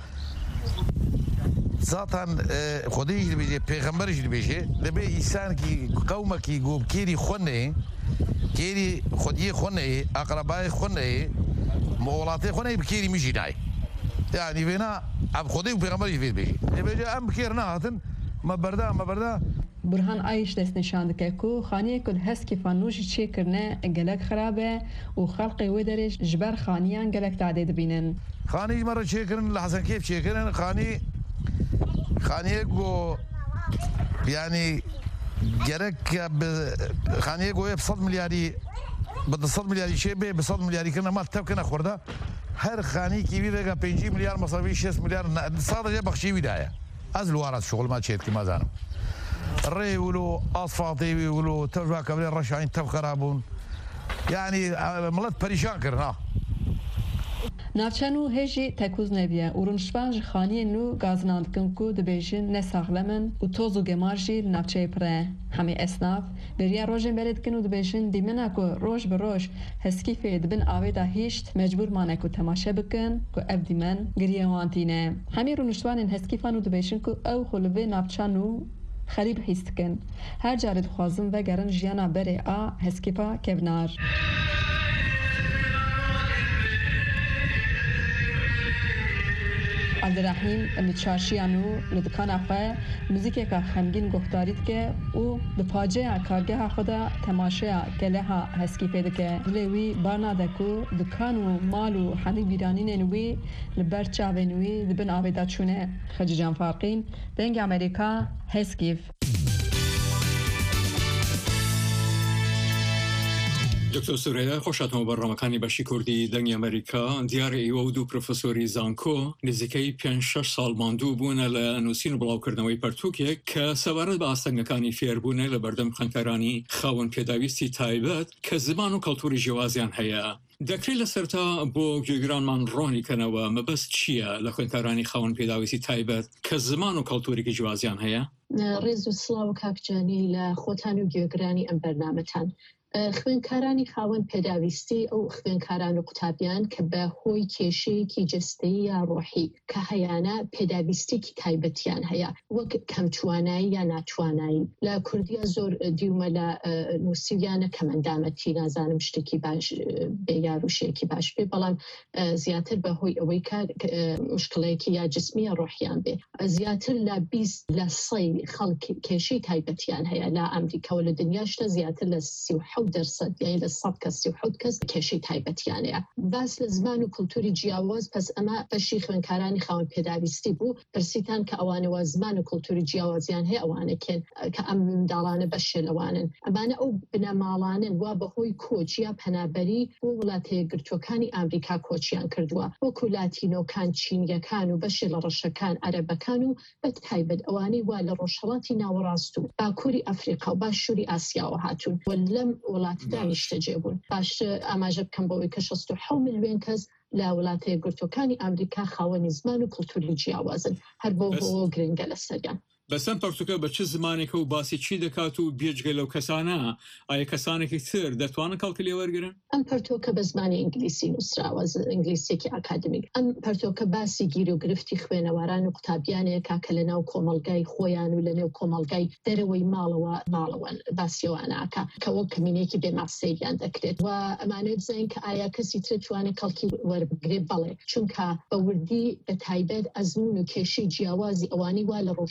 زاتان خودیش دەبێژێ پێغەمبەرش دەبێژێ دەبێ ئیسانکی قەومەکی گۆ کێری خۆنێ کێری خودیە خۆنێ ئەقرەبای خۆنێ وڵاتی خۆنەی بکێری میژی نای یعنی وێنا ئەم خودی و پێغەمبەریش بێت بێژێ دەبێژێ ئەم بکێر نهاتن مە بەردا مە بەردا برهان ئایش دەست نیشان دکە و خانیەک هەسکیفان نوژی چێکردنە گەلک خراپە و خەڵقی وێ دەرێش ji ber xaniyan gelek tadê dibînin. خانی مەرە چێکردن لە حەسەن کێف چێکردن خانی خانیەک بۆ ینی گەرەک خانیەک گۆیە سەد میلیاری بە سەد میلیاری شێ بێ بە سەد میلیاریکردن ئەمە تەبکەنە خوردە هەر خانیکی وی ڕێگە پێنج میلیار مەسەوی شێست میلیار سادەجێ بەخشی ویدایە ئەز لوارات شغڵما چێتکی مازانم ڕێ ولو ئاسفالتێوی ولو تەژوا کەبرێ ڕەشانی تەب خراببوون یعنی مڵەت پەریشان کردنا Navçen û hêjî tekûz nebiye û rûnişvan ji xaniyên nû gazinan dikin ku dibêjin ne saxlemin û toz û gemar jî li navçeyê pire. Hemê esnaf bêriya rojên berê dikin û dibêjin dîmena ku roj bi roj heskîfê dibin avê da hîşt mecbûr mane ku temaşe bikin ku ev dîmen giriye wan tîne. Hemî rûnişvanên heskîfan û dibêjin ku ew xwe li vê navçan û xerîb hîs dikin. Her carê dixwazin vegerin jiyana berê a heskîfa kevnar. Abdurrahim li çarşiyan û li dikana xwe muzîkeka xemgîn guhdarî dike û di paceya kargeha xwe de temaşeya geleha heskîfê dike. Dilê wî bar nade ku dikan û mal û hemî bîranînên wî li ber çavên wî dibin avê da çûne. Xecî Canfarqîn, Dengê Amerîka, Heskîf. دکتۆر سورێدا خۆشاتەوە بەڕامەکانی بەشی کوردی دەنگی ئەمریکا دیارە ئێوە و دوو پرۆفەسۆری زانکۆ نزیکەی پێنج شەش ساڵ ماندوو بوونە لە نووسین و بڵاوکردنەوەی پەرتووکێک کە سەبارەت بە ئاستەنگەکانی فێربوونە لە بەردەم خوێندکارانی خاوەن پێداویستی تایبەت کە زمان و کەڵتوری جیاوازیان هەیە. دەکرێت لە سەرتا بۆ گوێگرانمان ڕۆنیکەنەوە مەبەست چییە لە خوێندکارانی خاوەن پێداویستی تایبەت کە زمان و کەڵتوریکی جیاوازیان هەیە؟ ڕێز و سڵاو کاکجانی لە خۆتان و گوێگرانی ئەم بەرنامەتان. خوێندکارانی خاوەن پێداویستی ئەو خوێندکاران و قوتابیان کە بە هۆی کێشەیەکی جستەیی یا ڕۆحی کە هەیانە پێداویستێکی تایبەتیان هەیە وەک کەمتوانایی یا ناتوانایی لە کوردیە زۆر دیومە لە نووسیویانە کەمەندامەتی نازانم شتێکی باش بێیاروشەیەکی باش بێ بەڵام زیاتر بە هۆی ئەوەی مشکلەیەکی یا جسمی یا ڕۆحیان بێ زیاتر لە بیست لە سەی خەڵک کێشەی تایبەتیان هەیە لە ئەمریکا و لە دنیاشتە زیاتر لە سی و حەوت دەرسەد یعنی لە سەد کەس سی و حەوت کەس کێشەی تایبەتیانەیە. باس لە زمان و کولتوری جیاواز پس ئەمە بەشی خوێندکارانی خاوەن پێداویستی بوو پرسیتان کە ئەوانەوە زمان و کولتوری جیاوازیان هەیە ئەوانەکەن کە ئەم منداڵانە بەشێ لەوانن ئەمانە ئەو بنەماڵانن وا بەهۆی کۆچ یا پەنابەری بۆ وڵاتە یەکگرتووەکانی ئامریکا کۆچیان کردووە وەکو لاتینۆکان چینیەکان و بەشی لە ڕەشەکان عەرەبەکان و بە تایبەت ئەوانەی وا لە ڕۆژهەڵاتی ناوەڕاست و باکووری ئەفریقا و باشووری ئاسیاوە هاتوون لەم وڵاتدا نیشتەجێ بوون. باش ئاماژە بکەم بەوەی کە شەست و حەوت ملیۆن کەس لە وڵاتە یەکگرتووەکانی ئەمریکا خاوەنی زمان و کولتوری جیاوازن هەر بۆ بۆ گرنگە لەسەریان. بەسەم پەرتوکە بە چه زمانێکە و باسی چی دەکات و بێجگە لەو کەسانە ئایا کەسانێکی تر دەتوانن کەڵکی لێ وەرگرن؟ ئەم پەرتۆکە بە زمانی ئینگلیسی نووسراوە ئینگلیسیێکی ئاکادمیک. ئەم پەرتۆکە باسی گیر و گرفتی خوێنەواران و قوتابیانەیە کە لە ناو کۆمەڵگای خۆیان و لە نێو کۆمەڵگای دەرەوەی ماڵەوە ماڵەوە باسیەواناکە کە وەک کمینێکی بێماسەیان دەکرێت و ئەمانەوێت بزانین کە ئایا کەسی تر توانێت کەڵکی وەربگرێت بەڵێ چونکە بە وردی بە تایبەت ئەزمون و کێشەی جیاوازی ئەوانی وا لە ڕۆژهەڵاتی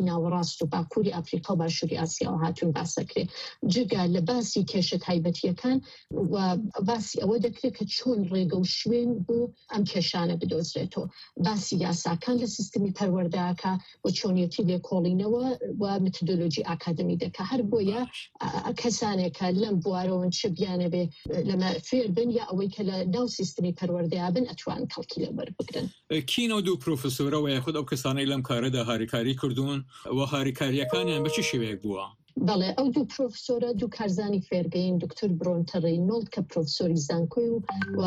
ناوەڕاست و باکووری ئەفریقا و باشووری ئاسیاوە هاتوون باسەکرێ جگە لە باسی کێشە تایبەتیەکان و باسی ئەوە دەکرێت کە چۆن ڕێگە و شوێن بۆ ئەم کێشانە بدۆزرێتەوە باسی یاساکان لە سیستمی پەروەردەکە و چۆنیەتی لێکۆڵینەوە و متدۆلۆژی ئاکادمی دەکە هەر بۆیە کەسانێکە لەم بوارەوە چ بیانە بێ لەمە فێر بن یا ئەوەی کە لە ناو سیستمی پەروەردەیە بن ئەتوان کەڵکی لە وەربگرن کینە دوو پرۆفسۆرەوە یاخود ئەو کەسانەی لەم کارەدا هاریکاری کردوون و هاریکاریەکانیان بە چ شێوەیەک بووە؟ بەڵێ ئەو دوو پرۆفسۆرە دوو کارزانی فێرگەین دکتۆر برۆنتە ڕێینۆڵد کە پرۆفسۆری زانکۆی و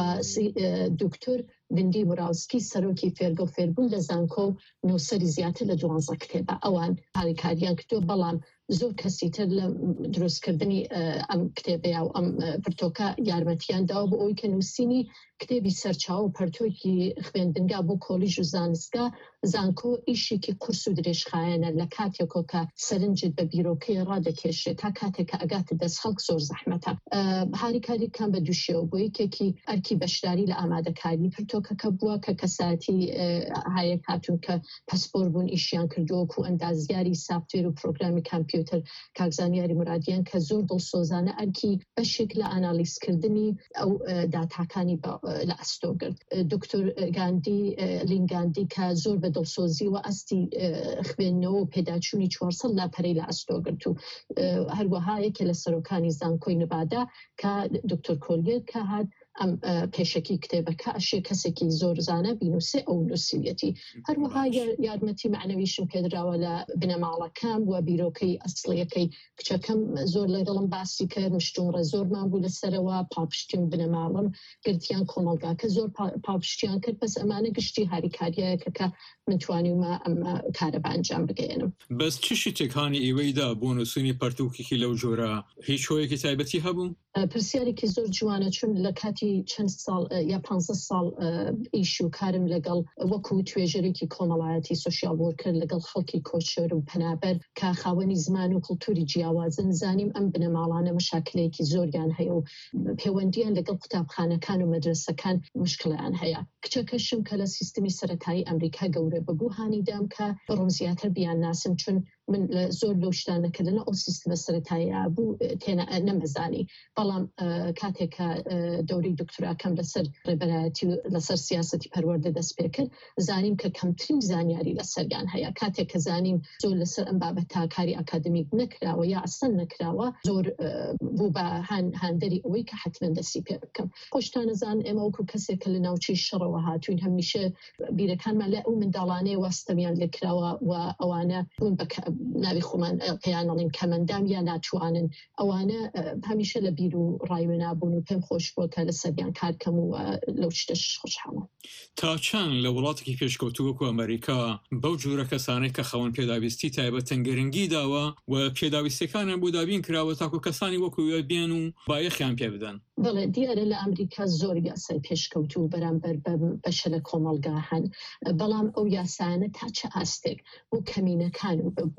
دکتۆر ویندی موراوسکی سەرۆکی فێرگە و فێربوون لە زانکۆ و نووسەری زیاتر لە دوانزە کتێبە ئەوان هاریکاریان کردووە بەڵام زۆر کەسی تر لە دروستکردنی ئەم کتێبەیە و ئەم پرتۆکە یارمەتیان داوە بۆ ئەوی کە نووسینی کتێبی سەرچاو و پەرتۆکی خوێندنگا بۆ کۆلیژ و زانستگا زانکۆ ئیشێکی قورس و درێژخایەنە لە کاتێکۆ کە سەرنجت بە بیرۆکەی ڕادەکێشێت تا کاتێککە ئەگاتە دەست خەڵک زۆر زەحمەتە هاریکاریەکان بە دووشێوە بۆ یەکێکی ئەرکی بەشداری لە ئامادەکاری پرتۆکەکە بووە کە کەساتی هەیە هاتوون کە پەسپۆر بوون ئیشیان کردووەکو ئەندازیاری سافتوێر و پرۆگرامی کامپیوتەر کاکزانیاری مرادیان کە زۆر دڵسۆزانە ئەرکی بەشێک لە ئانالیزکردنی ئەو داتاکانی لە ئەستۆگرت دکتۆر گاندی لینگاندی کە زۆر بە دڵسۆزی و ئەستی خوێندنەوە و پێداچوونی چوارسەد لاپەرەی لە ئەستۆگرت و هەروەها یەکێ لە سەرۆکانی زانکۆی نەبادا کە دکتۆر کۆلگێر کە هات ئەم پێشەکی کتێبەکە ئەشێ کەسێکی زۆر زانە بینوسێ ئەو نووسیەتی هەروەها یارمەتی معنەویشم پێدراوە لە بنەماڵەکان و بیرۆکەی ئەسڵیەکەی کچەکەم زۆر لەگەڵم باسی کرد مشتومڕە زۆرمان بوو لەسەرەوە پاپشتیم بنەماڵم گرتیان کۆمەلگاکە زۆر پاپشتیان کرد بەس ئەمانە گشتی هاریکاریەکە کە منتوانیمە ئەم کارە بە ئەنجام بگەێنم بەس چ شتێکانی ئێوەیدا بۆ نووسینی پەرتووکێکی لەو جۆرە هیچ هۆیەکی تایبەتی هەبوو؟ پرسیارێکی زۆر جوانە چون لە کاتی چەند ساڵ یا پانزە ساڵ ئیش و کارم لەگەڵ وەکو توێژەرێکی کۆمەڵایەتی سوشیال وەرکر لەگەڵ خەڵکی کۆچەر و پەنابەر کە خاوەنی زمان و کڵتوری جیاوازن زانیم ئەم بنەماڵانە مشاکلەیەکی زۆریان هەیە و پەیوەندیان لەگەڵ قوتابخانەکان و مەدرسەکان مشکلیان هەیە کچەکەشم کە لە سیستمی سەرەتایی ئەمریکا گەورە ببوو هانیدام کە بڕۆم زیاتر بیان ناسم چون من زۆر لەو شتانەکردنە ئەو سیستمە سەرەتاییە بوو تێنە نەمەزانی بەڵام کاتێکە دەوری دکتوراکەم لەسەر ڕێبەرایەتی و لەسەر سیاسەتی پەروەردە دەست پێ کرد زانیم کە کەمترین زانیاری لەسەریان هەیە کاتێک کە زانیم زۆر لەسەر ئەم بابەتە کاری ئاکادمیک نەکراوە یا ئەسەن نەکراوە زۆر بوو بە هاندەری ئەوەی کە حتمەن دەستی پێ بکەم خۆشتانەزان ئێمە وەکو کەسێکە لە ناوچەی شەڕەوە هاتوین هەمیشە بیرەکانمان لە ئەو منداڵانەیە وەستەمیان لێکراوە و ئەوانە بوون بە ناوی خۆمان پێیانەڵین کەمەندام یا ناتوانن ئەوانە هەمیشە لە بیر و ڕایمەنابوون و پێم خۆش بووە کە لە سەریان کارکەم و لەو شتەش خۆشحاڵە تا چەند لە وڵاتێکی پێشکەوتووەکو ئەمریکا بەو جۆرە کەسانێک کە خەون پێداویستی تایبەت تەنگەرنگی داوە و پێداویستەکانیان بۆ دابین کراوە تاکو کەسانی وەکووە بێن و بایەخیان پێ بدەن بڵێ دیارە لە ئەمریکا زۆر یاسای پێشکەوتوو بەرامبەر بەشە لە کۆمەڵگا هەن بەڵام ئەو یاسانە تا چه ئاستێک بۆ کەمینەکان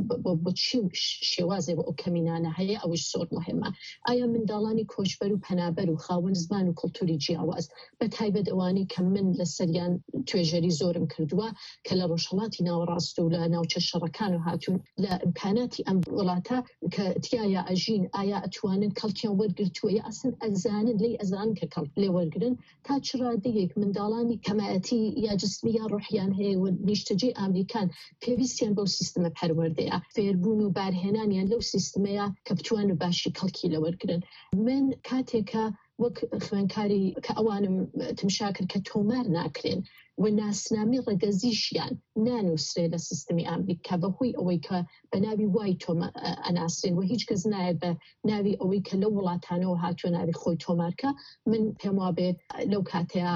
بۆ چی شێوازێ بۆ ئەو کەمینانە هەیە ئەوش زۆر مهمە ئایا منداڵانی کۆچبەر و پەنابەر و خاوەن زمان و کڵتوری جیاواز بە تایبەت ئەوانەی کە من لە سەریان توێژەری زۆرم کردووە کە لە ڕۆژهەڵاتی ناوەڕاست و لە ناوچە شەڕەکان و هاتوون لە ئیمکاناتی ئەم وڵاتە کە تیایە ئەژین ئایا ئەتوانن کەڵکیان وەرگرتووە یا ئەسن ئەزانن لێی ئەزان کە کەڵک لێ وەرگرن تا چڕادەیەک منداڵانی کەمایەتی یا جسمی یا ڕوحیان هەیە و نیشتەجێ ئەمریکان پێویستیان بەو سیستمە پەروەردەیە فێربوون و بارهێنانیان لەو سیستمەیە کە بتوان و باشی کەڵکی لە وەرگرن من کاتێکە وەک خوێنکاری کە ئەوانم تمشا کرد کە تۆمار ناکرێن و ناسنامی ڕەگەزیشیان نانووسرێ لە سیستمی ئەمریکا بەهۆی ئەوەی کە بە ناوی وای تۆمە ئەناسرێن و هیچ کەس نایە بە ناوی ئەوەی کە لەو وڵاتانەوە هاتووە ناوی خۆی تۆمارکە من پێم وابێ لەو کاتەیە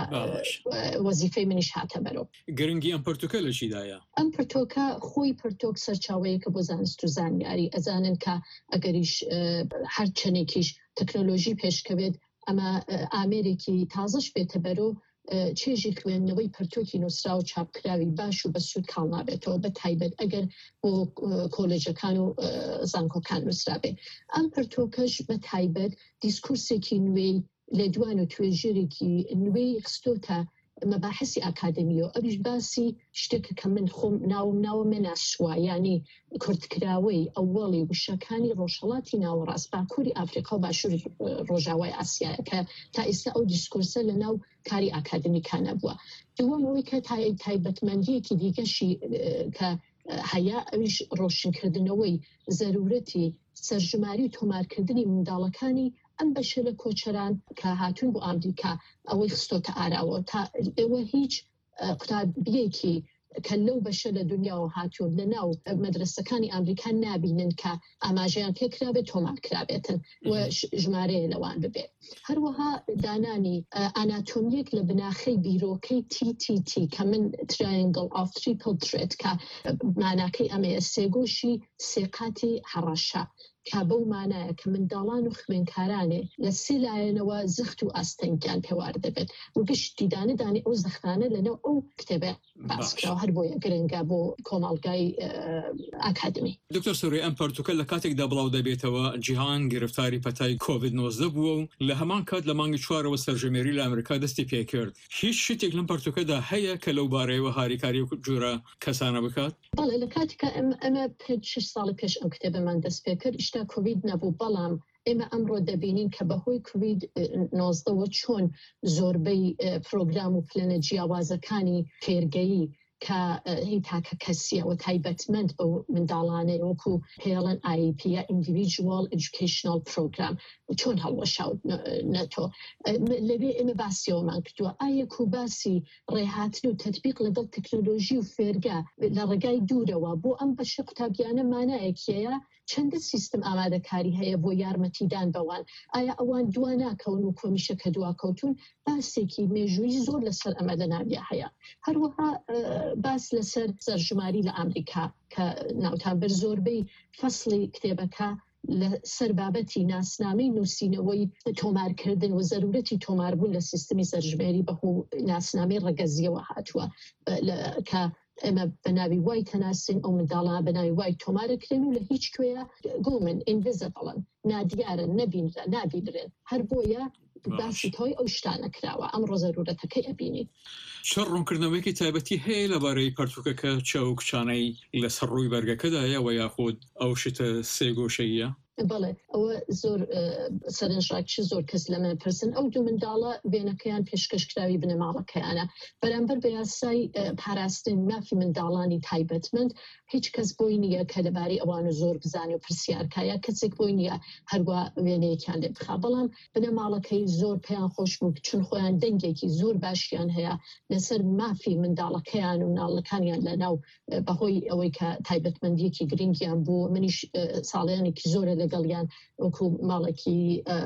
وەزیفەی منیش هاتە بەرەوە گرنگی ئەم پرتۆکە لە چیدایە ئەم پرتۆکە خۆی پرتۆک سەرچاوەیەکە بۆ زانست و زانیاری ئەزانن کە ئەگەریش هەر چەندێکیش تەکنۆلۆژی پێشکەوێت ئەمە ئامێرێکی تازەش بێتە بەرەو چێژی خوێندنەوەی پرتۆکی نووسرا و چاپکراوی باش و بە سوود کاڵ نابێتەوە بە تایبەت ئەگەر بۆ کۆلێجەکان و زانکۆکان نووسرابێ ئەم پرتۆکەش بە تایبەت دیسکورسێکی نوێی لە دوان و توێژێرێکی نوێی خستۆتە مەباحثی ئاکادمیۆ ئەویش باسی شتێکە کە من خۆم ناوم ناوە مێناسووە ینی کورتکراوەی ئەوەڵی وشەکانی ڕۆژهەڵاتی ناوەڕاست باکووری ئافریقا و باشووری ڕۆژاوای ئاسیایە کە تا ئێستا ئەو دیسکورسە لە ناو کاری ئاکادمیکانە بووە. دووەمەوەی کە تایبەتمەندیەکی دیگەشی کە هەیە ئەویش ڕۆشنکردنەوەی زەرورەتی سەرژماری و تۆمارکردنی منداڵەکانی ئەم بەشە لە کۆچەران کە هاتوون بۆ ئامریکا ئەوەی خستۆتە ئاراوە تا ئێوە هیچ قوتابیەکی کە لەو بەشە لە دنیاوە هاتوون لە ناو مەدرسەکانی ئامریکا نابینن کە ئاماژەیان پێکرابێت تۆمارکرابێتن و ژمارەیە لەوان ببێت. هەروەها دانانی ئاناتۆمیەک لە بناخەی بیرۆکەی تی تی تی کە من ترایەنگڵ ئاف تریپل ترێت کە ماناکەی ئەمەیە سێگۆشی سێقاتی هەڕەشە کە بەو مانایە کە منداڵان و خوێنکارانێ لە سێ لایەنەوە زەخت و ئاستەنگیان پێوار دەبێت و گشتی دانەدانی ئەو زەختانە لەنەو ئەو کتێبە باسکراوە هەر بۆیە گرنگە بۆ کۆمەڵگای ئاکادمی. دکتۆر سوورێ ئەم پەرتوکە لە کاتێکدا بڵاو دەبێتەوە جیهان گرفتاری پەتای کۆڤید نۆزدە بووە و لە هەمان کات لە مانگی چوارەوە سەرژەمێری لە ئەمریکا دەستی پێکرد. هیچ شتێک لەم پەرتوکەدا هەیە کە لەو بارەیەوە هاریکاری و جۆرە کەسانە بکات؟ بەڵێ لە کاتێکە ئەمە پێ شش ساڵی پێش ئەم کتێبەمان دەست پێ کرد ئشتا کۆڤید نەبوو، بەڵام ئێمە ئەمڕۆ دەبینین کە بەهۆی کۆڤید نۆزدەوە چۆن زۆربەی پرۆگرام و پلەنە جیاوازەکانی فێرگەیی کە هی تاکە کەسیەوە تایبەتمەند بە منداڵانەی وەکو پێڵەن آی ای پی ئیندیڤیدژوال ئێجوکیشنال پرۆگرام چۆن هەڵوەشاو نەتۆ لەبێ ئێمە باسیەوەمان کردووە ئایەک و باسی ڕێهاتن و تەطبیق لەگەڵ تەکنۆلۆژی و فێرگا لە ڕێگای دوورەوە بۆ ئەم بەشە قوتابیانە مانایەکیەیە چەندە سیستم ئامادەکاری هەیە بۆ یارمەتیدان بەوان ئایا ئەوان دوا ناکەون و کۆمیشە کە دواکەوتون باسێکی مێژووی زۆر لەسەر ئەمە لە ناویە هەیە. هەروەها باس لەسەر سەرژماری لە ئامریکا کە ناوتانبەر زۆربەی فەسڵی کتێبەکە لە سەر بابەتی ناسنامەی نووسینەوەی تۆمارکردن و زەرورەتی تۆماربوون لە سیستمی سەرژمێری بەهۆی ناسنامەی ڕەگەزیەوە هاتووە کە ئەمە بەناوی وای تەناسین ئەو منداڵە بەناوی وای تۆمارەکرێن و لە هیچ کوێیە گومن ئینڤیزیبڵن نادیارن نەبینرا نابینرێن هەر بۆیە باسی تۆی ئەو شتانە کراوە ئەمڕۆ زەرورەتەکەی ئەبینین. چ ڕوونکردنەوەیەکی تایبەتی هەیە لەبارەی پەرتوکەکە چاوکچانەی لەسەر ڕووی بەرگەکەدایە و یاخود ئەو شتە سێگۆشەیە؟ بەڵێ ئەوە زۆر سەرنجڕاکی زۆر کەس لەمە پرسن ئەو دوو منداڵە وێنەکەیان پێشکەشکراوی بنەماڵەکەیانە بەرامبەر بە یاسای پاراستن مافی منداڵانی تایبەتمەند هیچ کەس بۆی نییە کە لەبارەی ئەوانە زۆر بزانێ و پرسیارکایە کەسێک بۆی نییە هەروە وێنەیەکیان لێ بخا، بەڵام بنەماڵەکەی زۆر پێیان خۆش بوو چون خۆیان دەنگێکی زۆر باشیان هەیە لەسەر مافی منداڵەکەیان و مناڵەکانیان لە ناو بەهۆی ئەوەی کە تایبەتمەندیەکی گرنگیان بوو منیش ساڵیانێکی زۆرە لەگەڵیان وەکو ماڵێکی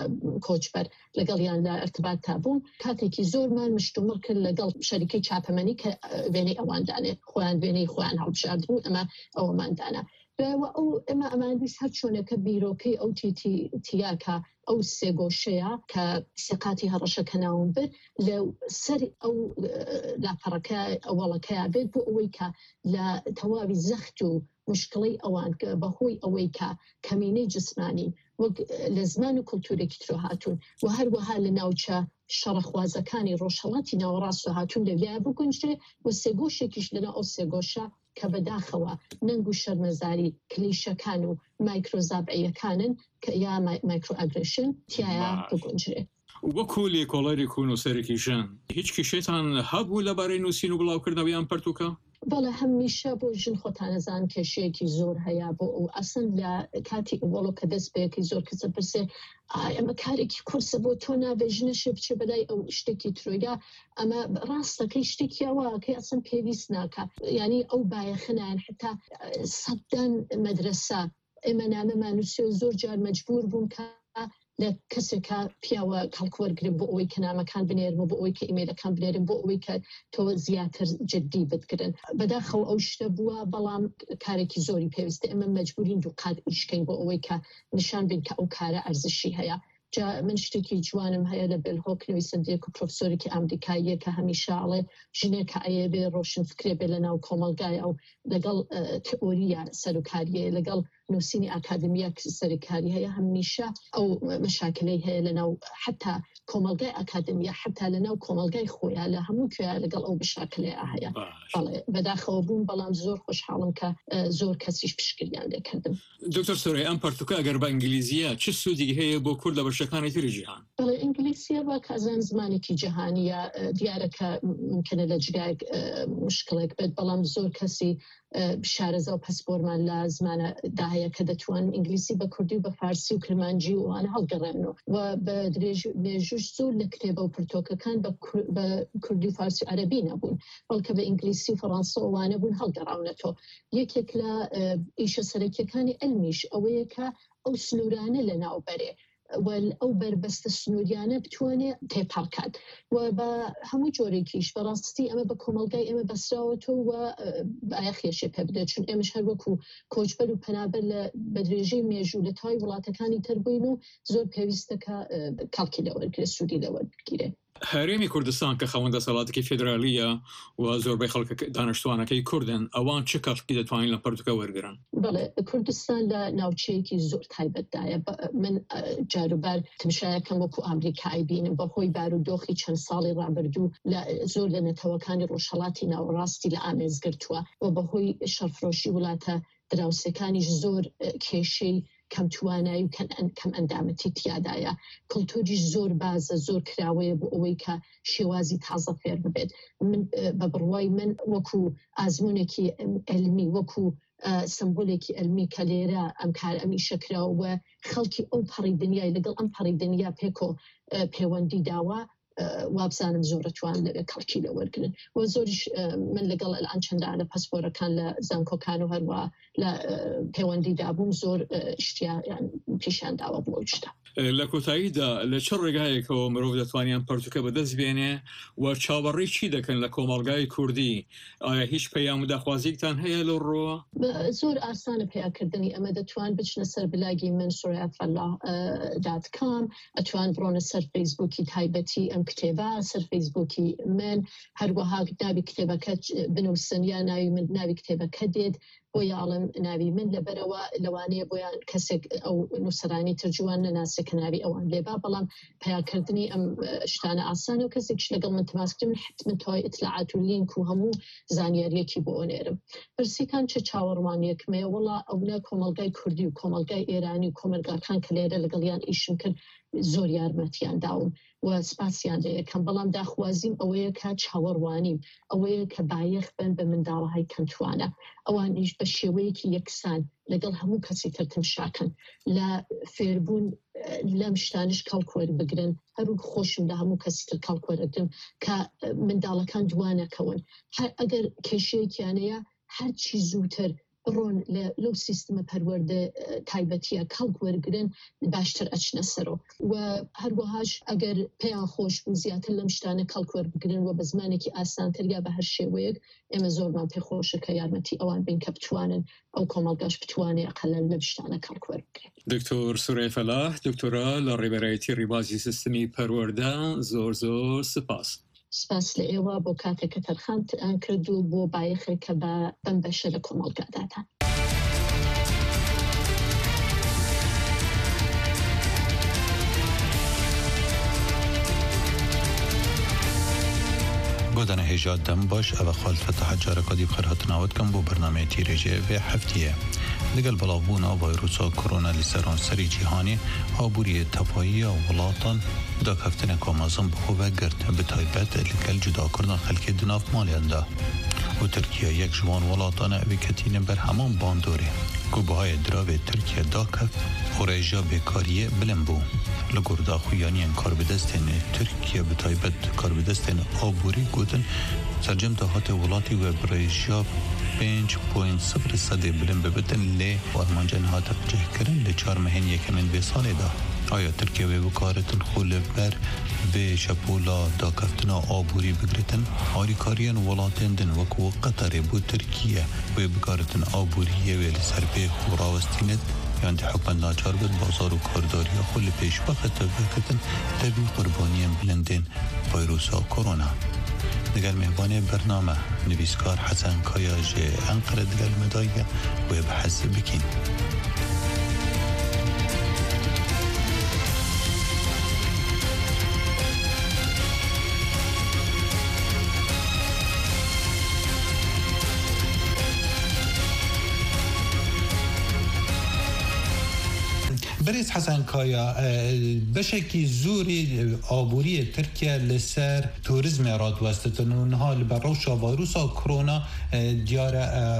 کۆچبەر لەگەڵیان لە ئەرتبات تا بوون کاتێکی زۆرمان مشتومڕ کرد لەگەڵ شەریکەی چاپەمەنی کە وێنەی ئەواندانێت خۆیان وێنەی خۆیان هەڵبژاردبوو ئەمە ئەوەماندانە ئەو ئەمە ئەمانویست هەر چۆنەکە بیرۆکەی ئەو تیاکە ئەو سێگۆشەیە کە سێقاتی هەڕەشەکە ناون بێت لە سەر ئەو لاپەڕەکە ئەوەڵەکەیە بێت بۆ ئەوەی کە لە تەواوی زەخت و مشکڵی ئەوان کە بەهۆی ئەوەی کە کەمینەی جسمانی وەک لە زمان و کولتورێکی ترۆ هاتوون و هەروەها لە ناوچە شەڕەخوازەکانی ڕۆژهەڵاتی ناوەڕاست و هاتوون لەویایە بگونجرێ و سێگۆشێکیش لەنا ئەو سێگۆشە کە بەداخەوە نەنگ و شەرمەزاری کلیشەکان و مایکرۆزابعیەکانن کە یا مایکرۆئەگرێشن تایە بگونجرێ. وەکو لێکۆڵەری کوونوسەرێکی ژەن هیچ کێشێتان هەبوو لەبارەی نووسین و بڵاوکردنەوەی ئەم پەرتوکە؟ بەڵێ هەمیشە بۆ ژن خۆتانەزان کێشەیەکی زۆر هەیە بۆ ئەو ئەسن لە کاتی ئەوڵۆ کە دەست پێەکەی زۆر کەسە پرسێ ئەمە کارێکی کورسە بۆ تۆ نابێ ژنەشێ بچێ بەلای ئەو شتێکی ترۆیدا ئەمە ڕاستەکەی شتێکی ئەوە کە ئەسن پێویست ناکە ینی ئەو بایەخنیان حتا سەدان مەدرسە ئێمە نامەمان نووسێ زۆر جار مەجبور بووم کە لە کەسێکە پیاوە کەڵکوەرگرم بۆ ئەوەی کە نامەکان بنێرم بۆ ئەوەی کە ئیمێلەکان بنێرم بۆ ئەوەی کە تۆ زیاتر جددی بتگرن بەداخەوە ئەو شتە بووە بەڵام کارێکی زۆری پێویستە ئێمە مەجبورین دوو قات ئیشکەین بۆ ئەوەی کە نیشان بین کە ئەو کارە ئەرزشی هەیە. جا من شتێکی جوانم هەیە لە بلهۆک نویسندەیەک و پرۆفسۆرێکی ئەمریکاییە کە هەمیشاڵێ ژنێک کە ئەیە بێ ڕۆشن فکرێ بێ لە ناو کۆمەلگایە و لەگەڵ تئۆریە سەرۆکاریە لەگەڵ نووسینی ئاکادمیە سەرکاری هەیە هەمیشە ئەو مشاکلەی هەیە لەناو حتا کۆمەلگای ئاکادمیە حتا لەناو کۆمەلگای خۆیان لە هەموو کوێ لەگەڵ ئەو بشاکلەیە هەیە بەداخەوە بوون بەڵام زۆر خۆشحاڵم کە زۆر کەسیش پشکریان لێکردم. دکتۆر سۆرەی ئەم پەرتوکە ئەگەر بە ئینگلیزیە چ سوودی هەیە بۆ کورد لە بەشەکانی تری جیهان؟ بەڵێ ئینگلیسیە بە کازان زمانێکی جیهانیە دیارەکە ممکنە لە جگای مشکلێک بێت بەڵام زۆر کەسی شارەزا و پەسپۆرمان لە زمانە داهەیە کە دەتوان ئینگلیسی بە کوردی و بە فارسی و کرمانجی و ئەوانە هەڵگەڕێنەوە و بە درێژ زۆر لە کتێبە و پرتۆکەکان بە کوردی و فارسی و عەرەبی نەبوون بەڵکە بە ئینگلیسی و فەڕەنسا ئەوانە بوون هەڵگەڕاونەتەوە. یەکێک لە ئیشە سەرەکیەکانی ئەلمیش ئەوەیە کە ئەو سنوورانە لە ناوبەرێ ئەو بربەستە سنووریانە بتوانێت تێپاڵکات و بە هەموو جۆرێکیش بەڕاستی ئەمە بە کۆمەلگای ئێمە بەسراوەتەوە و ئاخێشێ پێ بدێت چون ئێمەش هەر وەکو کۆچبەر و پەنابەر لە بەدرێژەی مێژوو لە تای وڵاتەکانی تربووین و زۆر پێویستەکە کاڵکی لەوەرگرێ سوودی لەوەرگیرێ. هەرێمی کوردستان کە خەوەندە سەڵاتێکی فێدرالیە و زۆربەی خەڵک دانیشتوانەکەی کوردن ئەوان چه کەڵکی دەتوانین لە پەرتوکە وەرگرن؟ بەڵێ کوردستان لە ناوچەیەکی زۆر تایبەتدایە من جاروبار تمشایەکەم وەکو ئامریکایی بینم بەهۆی بارودۆخی چەند ساڵی ڕابردوو لە زۆر لە نەتەوەکانی ڕۆژهەڵاتی ناوەڕاستی لە ئامێزگرتووە و بەهۆی شەرفرۆشی وڵاتە دراوسەکانیش زۆر کێشەی کەم توانایی و کەم ئەندامەتی تیادایە کڵتۆریش زۆر بازە زۆر کراوەیە بۆ ئەوەی کە شێوازی تازە فێر ببێت. من بە بڕوای من وەکو ئازمونێکی ئەلمی وەکو سمبولێکی ئەلمی کە لێرە ئەم کار ئەمی شەکراوە خەڵکی ئەو پەڕی دنیای لەگەڵ ئەم پەڕی دنیا پێکۆ پەیوەندی داوە وابزانم زۆرە توان لەوێ کەڵکی لەوەرگرن و زۆریش من لەگەڵ ئەلان چەندانە پەسپۆرەکان لە زانکۆکان و هەروە لە پەیوەندی دابووم زۆر شتیان پیشان داوە بۆ شتە. لە کۆتاییدا لە چه ڕێگایەکەوە مرۆڤ دەتوانیان پەرتوکە بەدەست بێنێ و چاوەڕێی چی دەکەن لە کۆمەڵگای کوردی؟ ئایا هیچ پەیام و داخوازیەکتان هەیە لە ڕۆ؟ زۆر ئاسانە پێیاکردنی ئەمە دەتوان بچنە سەر بلاگی من سۆریا فەلاح دات کام ئەتوان بڕۆنە سەر فەیسبووکی تایبەتی ئەم کتێبە سەر فەیسبووکی من هەروەها ناوی کتێبەکە بنووسن یا ناوی من ناوی کتێبەکە دێت بۆ یاڵم ناوی من لەبەرەوە لەوانەیە بۆیان کەسێک ئەو نووسرانی ترجوان نەناسێکە ناوی ئەوان لێبا بەڵام پەیاکردنی ئەم شتانە ئاسانە و کەسێکش لەگەڵ من تەماسکردن حتمن تای ئیطلاعات و لینک و هەموو زانیاریەکی بۆ ئۆنێرم. پرسیکان چه چاوەڕوانیەکمەیە وەڵا ئەوە کۆمەلگای کوردی و کۆمەلگای ئێرانی و کۆمەلگاکان کە لێرە لەگەڵیان ئیشم کرد زۆر یارمەتیان داوم و سپاسیان لە یەکەم بەڵام داخوازیم ئەوەیە کە چاوەڕوانیم ئەوەیە کە بایەخ بن بە منداڵەهای کەمتوانە ئەوانیش بە شێوەیەکی یەکسان لەگەڵ هەموو کەسی تر تمشاکن لە فێربوون لەم شتانش کاڵکوەر بگرن هەروو خۆشم لە هەموو کەسی تر کاڵکوەرەگرن کە منداڵەکان دوانەکەون ئەگەر کێشەیەکیانەیە هەرچی زووتر بڕۆن لەو سیستمە پەروەردە تایبەتیە کەڵک وەرگرن باشتر ئەچنە سەرەوە و هەروەهاش ئەگەر پێیان خۆش بوو زیاتر لەم شتانە کەڵک وەربگرن و بە زمانێکی ئاسانتر یا بە هەر شێوەیەک ئێمە زۆرمان پێخۆشە کە یارمەتی ئەوان بین کە بتوانن ئەو کۆمەڵگاش بتوانێ ئەقەلەن لە شتانە کەڵک وەربگرن. دکتۆر سورەی فەلاح دکتۆرا لە ڕێبەرایەتی ڕێبازی سیستمی پەروەردە زۆر زۆر سپاس. سپاس لە ئێوە بۆ کاتێککە تەرخانتان کرد و بۆ بایەخێک کە بە بەم بەشە لە کۆمەڵگاداتان. گۆدانە هێژات دەم باش ئەوە خالفەتە حەجارەکە دی بخەرهاتناوت کەم بۆ بەرنامەیەتی ڕێژێوێ هەفتیە لەگەڵ بەڵاوبوونا ڤایرۆسا کۆرۆنا لەسەران سەری جیهانی هاوبووری تەپاییە وڵاتان داکەفتنە کۆمەزم بخۆبە گرت بە تایبەت لەگەڵ جوداکردن خەڵکی دناف مالیاندا و تورکیا یەک جوان وڵاتانە ئەوی کەتینە بەر هەمان باندۆرێ گوبەهای دراوێ تورکیا داکەف و ڕێژا بێکاریە بلند بوو لە گۆردا خویانیان کاربدەستێن تورکیا بە تایبەت کاربدەستێن ئابووری گوتن سەرجەم داهاتێ وڵاتی وە بڕێژا پێنج پۆینت سفر سەدێ بلند ببتن لێ و ئەرمانجان هاتە بجێکردن لە چار مەهین یەکەمین بێ ساڵێدا. ئایا تورکیا وێ بکارەتن خۆ لەبەر بێ شەپۆلا داکەفتنا ئابووری بگرتن هاریکاریان وڵاتێن دن وەکو قەتەرێ بۆ تورکیە وێ بکارەتن ئابووریە وێ لەسەر پێ خۆڕاوەستینت یان حکومت ناچار بێت بازار و کارداریە خۆ لە پێشوەختە بکردن تەبی قوربانیان بلندێن ڤایرۆسا کۆرۆنا. دەگەل میهوانێ بەرنامە نویسکار حەسەن کایا ژێ ئەنقەرە دەگەل مەدایە وێ بەحەز بکەین. بريس حسن كايا بشكي زوري آبوري تركيا لسر توريزم راد وستتن ونها لبروشا فيروسا كورونا ديار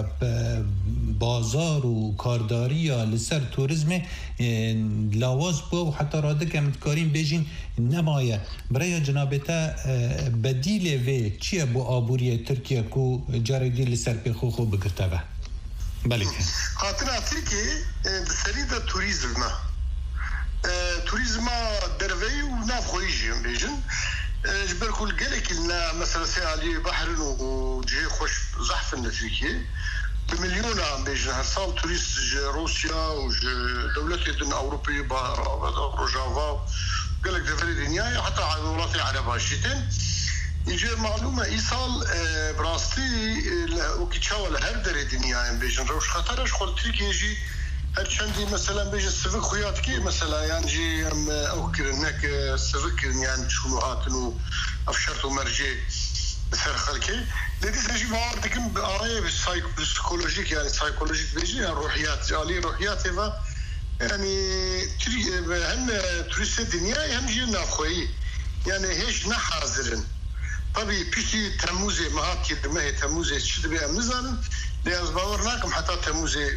بازار و كارداريا لسر توريزم لاواز بو وحتى رادك متكارين بيجين نمايا برای جنابتا بدیل و چیه بو آبوری ترکیه کو جاره دی لسر پی خو خو بگرته با بله که خاطر ترکیه بسرید توریزم توریزم دروی و ناف خویجی بیجن جبر كل قالك لنا مثلا ساعة بحر وجي خوش زحف تركيا بمليون عم بيجي هالصال توريست روسيا ودولة دن أوروبية روجافا قالك دفري دنيا حتى على الولايات العربية شتين يجي معلومة إيصال براستي وكيتشاول هردر دنيا بيجي روش خطرش خل تركيا يجي هرچندی مثلا بيجي السفك خويات كي مثلا يعني جي او كرنك السفك يعني شنو هاتنو افشرتو مرجي بسر خلكي لدي تجي بعضكم بآية بالسايكولوجيك يعني سايكولوجيك بيجي يعني روحيات جالي روحيات هذا يعني تري هم توريست الدنيا هم جينا خوي يعني هيش نحاضرن طبي بيشي تموزي مهات يدمه تموزي شد بأمنزان لأز باورناكم حتى تموزي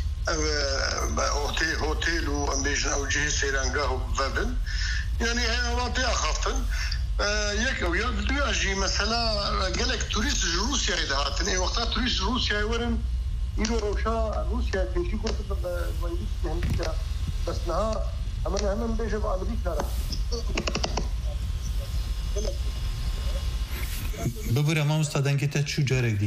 هوتيل هوتيل وامبيجن او جهه سيرانغا وفابن يعني هواطي اخافتن يك او يدو اجي مثلا قالك توريست روسيا اذا هاتني وقتها توريست روسيا يورن يلو روشا روسيا تمشي كنت فيروس امريكا بس نهار اما هم بيجي بامريكا ببره ما مستدان که تا شو جارك دي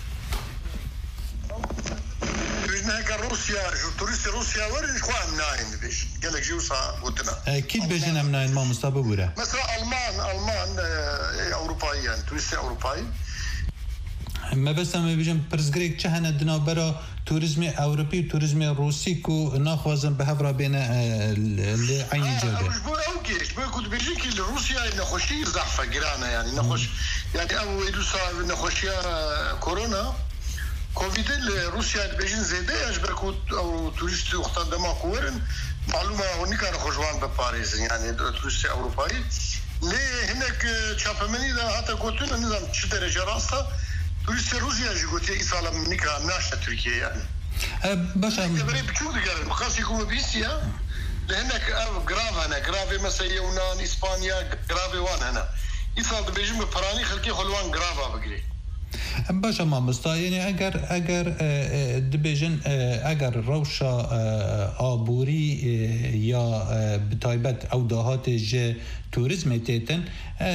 هيك روسيا توريست روسيا ورن خو امناين بيش قال لك جوسا ودنا اكيد بيجن امناين ما مصاب بوره مثلا المان المان اوروباي يعني توريست اوروباي ما بس ما بيجن برزغريك چهنه دنا برا توريزم اوروبي توريزم روسي كو ناخوازن بهفرا بين لعين جوده اوكي شبه كنت بيجي كي روسيا نخوشي زحفه جيرانه يعني نخوش يعني او يدوسا نخوشيا كورونا كوفيد روسيا بيجين زيادة أجبركوا أو توريست وقتان دما كورن معلومة هوني كانوا خجوان بباريس يعني توريست أوروبي ليه هناك شافمني ده حتى قلتنا نظام شو درجة راسها توريست روسيا جي قلت إيصالا منك ناشطة تركيا يعني باشا كبري بتشوف ده بخاص يكون بيسيا لهناك جراف هنا جراف مثلا يونان إسبانيا جراف وان هنا إيصال بيجين ببراني خلكي خلوان جرافا بقري باشا ما مستا يعني اگر اگر دبیجن اگر روشا آبوری یا بتایبت او دهات ج توریسم تیتن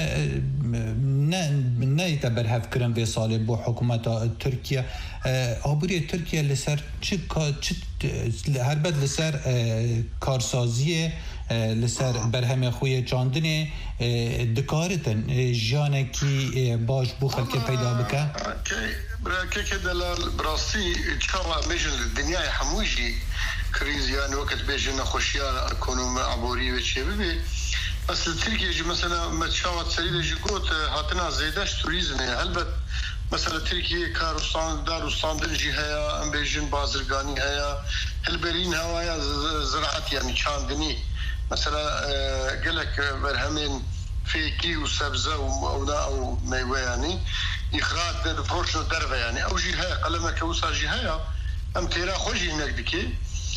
نه نه تبر هف کرن به سال با حکومت ترکیه آبوری ترکیه لسر چه چه هر بد لسر کارسازی لسر برهم خوی چاندنه دکارتن جانکی باش بو خلک پیدا بکن که که دلال براستی چرا میشن الدنیا حموجی کریز يعني وقت بيجينا خوشيا اكونوم عبوري وشي بي بس تركيا جي مثلا متشاوت سريده جي قوت هاتنا زيداش توريزم هلبت مثلا تركيا كاروستان داروستان دنجي هيا ام بيجين بازرگاني هيا هلبرين هوايا زراعت يعني چاندني مثلا قالك برهمين فيكي وسبزه ومونا او ميوه يعني اخراج بروشنو دربه يعني او جي هيا قلما كوسا جي هيا ام تيرا خوشي هناك دكي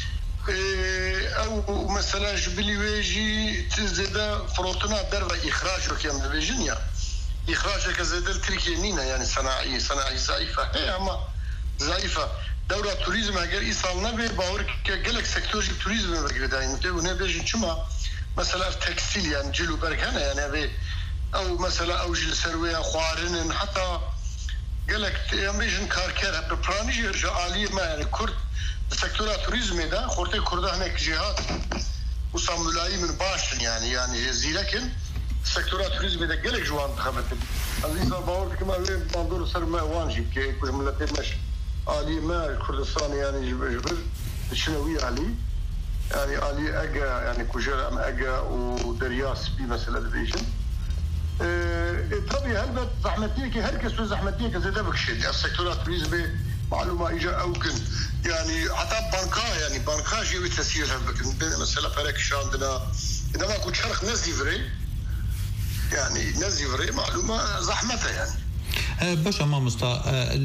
او مثلا جبلي ويجي تزيد فروتنا دربه اخراج وكيام دبيجينيا اخراج كزيد تركيا نينا يعني صناعي صناعي ضعيفه هي اما ضعيفه دورة توريزم اگر ايصال نبي باور كجلك سيكتور توريزم بقداين تو نبيجي شما مثلا تكستيل يعني جلو برك هنا يعني ابي او مثلا او جل سرويه خوارن حتى قالك يميجن كاركير ببرانيج جالي ما يعني كرد سيكتور توريزم ده خورتي كرده هناك جهات وصامولاي من باش يعني يعني زيلكن سيكتور توريزم ده قالك جوان خبت عزيزه باور كما بندور سر ما وانجي كي كل ملتين مش علي ما الكردستان يعني جبر الشنوية علي يعني علي أجا يعني كوجر أم أجا ودرياس بي مثلا دبيجن أه طبيعي هل زحمتية كي هل كسر زحمتية كزيادة بكشيد السيكتورات تريز بي معلومه اجا او كن يعني حتى بنكا يعني بنكا جي تسييرها بكن مثلا فرق شاندنا انما كنت شرق نزي فري يعني نزي فري معلومه زحمتها يعني باش ما مستا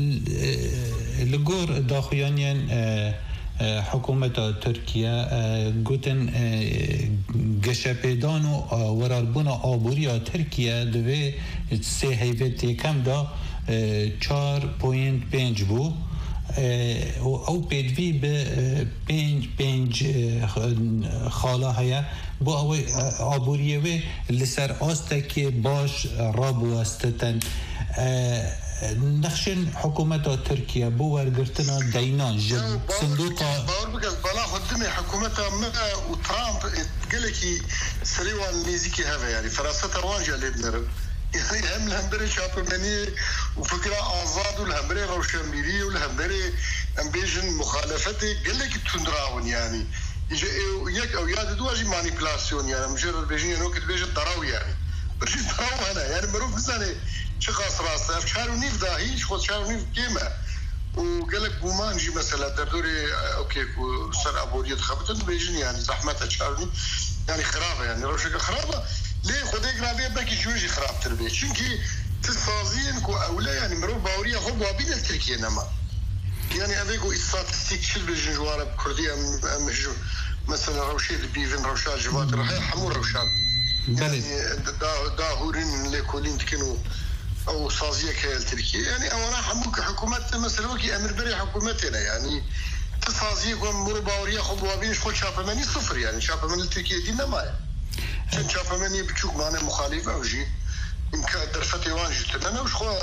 لجور داخليان حکومت ترکیه گوتن گشپیدان و ورالبون آبوری ترکیه دوی سه هیوت کم دا چار پوینت پنج بو او پیدوی به پنج پنج خاله هیا بو اوی آبوریه و لسر آسته که باش رابو استتن نخشن حکومت ترکیه بو ورگرتنا دینا جب صندوق باور بگز بالا خدمه حکومت ما و ترامپ قالكي سريوان نيزيكي هذا يعني فراسة روانجا لبنرم يعني هم الهمبري شابماني وفكرة آزاد والهمبري روشنبيري والهمبري امبيجن مخالفتي قالكي تندراون يعني يك او ياد دواجي مانيبلاسيون يعني مجرد بيجين يعني وقت بيجي الضراوي يعني برشي الضراو هنا يعني مروف بزاني شخص راسه شهر ونيف داهي شخص شهر ونيف قيمة وقالك بومانجي مثلا دردوري اوكي سر ابوريت خبطن بيجين يعني زحمتها شهر ونيف يعني خرابة يعني روشك خرابة ليه خديك رابية باكي جوجي خراب تربية شنكي تسازين كو اولا يعني مروف باورية خب وابين التركية نما يعني افيكو استاتستيك شل بيجين جوارة بكردية امجو مثلا روشي بيفن روشال جوات رحي حمور روشال يعني داهورين ليكولين تكنوا او صازيه كيال تركيا يعني اولا حموك حكومات مثلا وكي امر بري حكومتنا يعني تصازيه كون مرباوريه خبوابينش خو شابماني صفر يعني شابماني التركيه دي نما كان شابماني بتشوك معنا مخالفه او جي يمكن درفتي وانجتنا وش خو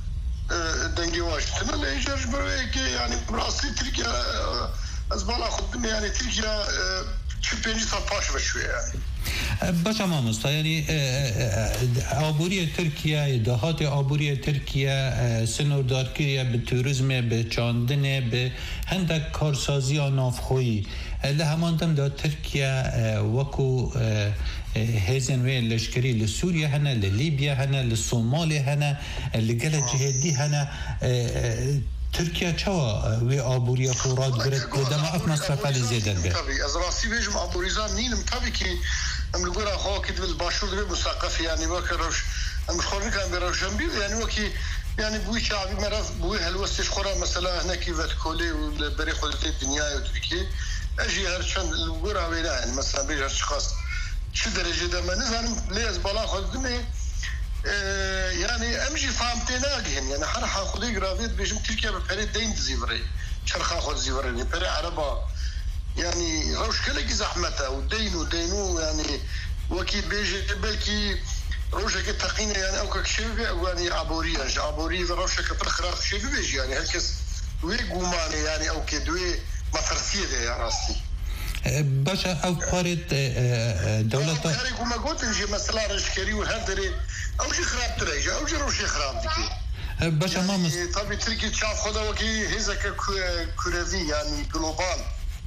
دنجي واجتنا لا يجرج بريك يعني براسي تركيا ازبالا خدمه يعني تركيا تشبيني صفاش بشويه يعني باشه ما مستا یعنی آبوری ترکیه دهات آبوری ترکیه سنوردارکیه به توریسم به چاندنه به هندک کارسازی نافخویی لهماندم دا ترکیه وکو هزن وی لشکری لسوریا هنه للیبیا هنه لصومال هنه لگل جهدی هنه تركيا چوا وی آبوری خوراد برد قدام اف مصرف علی زیدن به طبعا از راستی بیجم آبوریزان نینم طبعا که ام لگورا خواه کد بالباشور دبی مساقف يعني وكي روش ام خورني كان بروشن بي يعني وكي يعني بوي شعبي مرض بوي هلوستش خورا مثلا هنا كيفات كولي وبري خلطي الدنيا وتركي اجي هرشان لگورا ويلا يعني مثلا بيجي هرشخاص شو درجة ده ما نزانم ليز بالا خلطني يعني امجي فهمتناقهم يعني حرحة خدي قرافيت بيجم تركيا بفري دين زيفري شرخا خد زيفري بري عربا يعني روش كلك زحمته ودين ودينو يعني وكيل بيجي بلكي روشك تقينا يعني او كشيف يعني عبوريه عبوريه روشك برخراخ شيف بيجي يعني هلكس وي قوماني يعني او كدوي مفرسيه يا راسي باشا او قارد دولة هاري كما قلت نجي مثلا رشكري وهدري او شي خراب تريجا او شي روشي خراب ديكي باشا ما مس طبعا تركي تشاف خدا وكي هزك كروي يعني جلوبال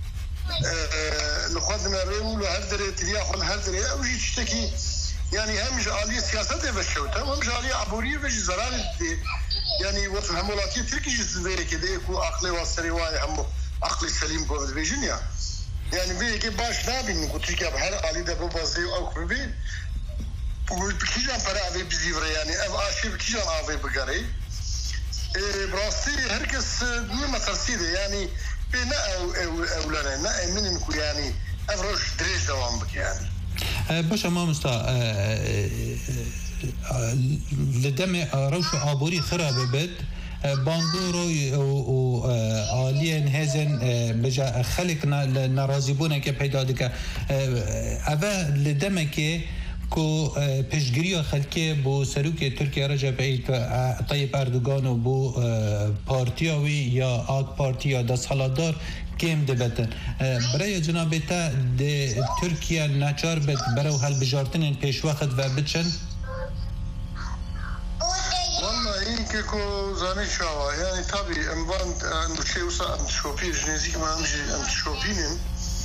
لخدنا ريول هدري ترياخ هدري او شي تشتكي يعني همش عالية سياسات بشوتها وهمش عالية عبورية بش زرار يعني وفي همولاتية تركي جزء كده يكون عقلي والسريواي هم عقلي سليم قوة فيجينيا يعني بيجي باش نابين نقول تركيا بحال عالية دابا بازي او كربي بكيجان فرا بزيفري يعني اف اشي بكيجان افي بقري براستي هركس ما ترسيده يعني بنا او او لنا نا من نكو يعني افروش دريج دوام بك يعني باشه ما مستا لدم روش عبوري خراب بد باندورو و آلین هزن بجا خلق ناراضی بونه که پیدا دکه اوه لدمه که کو پیشگیری خلقی بو سروک ترکیه رجب طیب اردوگان و بو پارتیاوی یا آگ پارتی یا دست حالادار کم دبتن برای جناب تا ده ترکیه ناچار بد برای حل بجارتن پیش وقت و بچن كيكو زاني شاوا يعني طبي امبان نشي وسا نشوفي جنيزيك ما امشي نشوفينين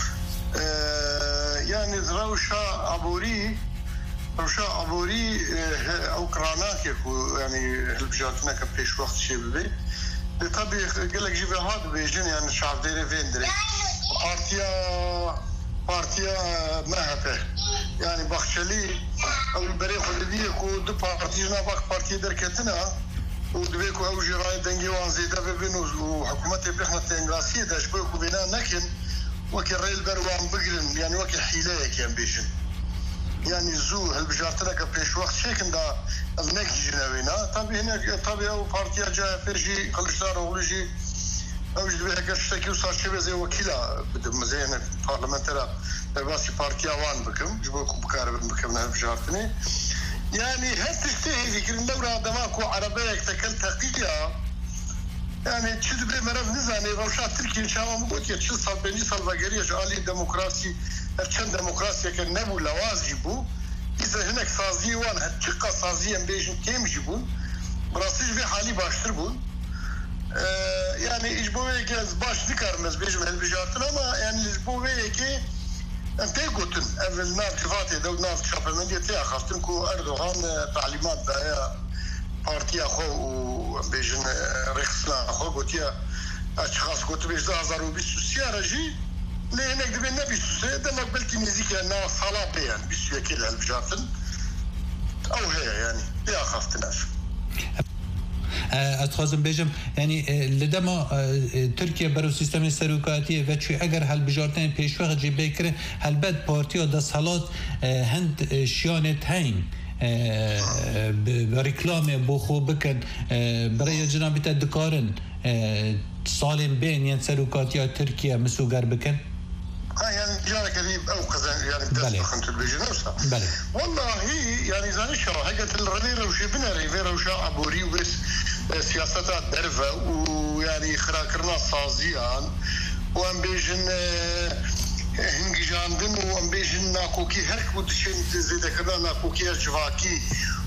يعني روشا عبوري روشا عبوري او كراناك يكو يعني البجاتنا كبيش وقت شي ببي طبي قال لك جيب هذا بيجين يعني الشعب داير فيندري بارتيا بارتيا مهبه يعني بخشلي او البريق اللي كو دو بارتينا باك بارتي دركتنا ودبيكو او جراي دنجي وان زيدا بينو وحكومه بيحنا تنغاسي داش بيكو بينا لكن وكي الريل بروان بقرن يعني وكي حيلاك كان بيجن يعني زو هالبجارتنا كبيش وقت شيكن دا المك جنوينا طبي هنا طبي او بارتيا جا فرجي قلشدار ولجي او جدبي هكا شتكي وصار شبه زي وكيله مزيان بارلمنترا درباسي بارتيا وان بكم جبوكو بكار بكم هالبجارتني يعني هل تشتهي فكر الدورة دماكو عربية تكل تقية يعني تشد بلي مرف نزاني روشات تركي إن شاء الله مقوت يتشد صال بيني صال باقرية جالي ديمقراسي هرچند ديمقراسية كان نبو لواز جيبو إذا هناك سازي وان هتشقى سازيا بيجن كيم جيبون براسيش بي حالي باشتر بون اه يعني إجبوه كي باش نكرمز بيجم هالبجارتنا ما يعني إجبوه كي انت قلت اول ناف جفاتي دو ناف شابلمنتي تاع خاصتنكو اردوغان تعليمات دايا بارتي اخو وبيجن رخصنا اخو قلت يا اشخاص قلت بيج هزار وبيسو سيارجي لي هناك دبي النبي سوسي دمك بلتي ميزيكا نا صلاة بيان بيسو يكيل هالبجارتن او هي يعني يا خاصتناش اتخازم بيجم يعني لدما تركيا برو سيستم سروكاتي وچو اگر هل بجارتن پیشوق جي بكره هل بد بارتيا د صالات هند شيانت هين بريكلامه بو خو بكن برای جناب تدکارن سالم بين ين سروكاتيا تركيا مسوغر بكن يعني جانا قريب او كذا يعني بدأت خنت البيجنوسا والله يعني زاني شرح هيك الرليرة وشي بنا ريفيرا وشا عبوري وبس سياسات درفة ويعني خراكرنا صازيان وان بيجن هنجاندن وان بيجن ناكوكي هرك ودشين زيد كنا ناكوكي جواكي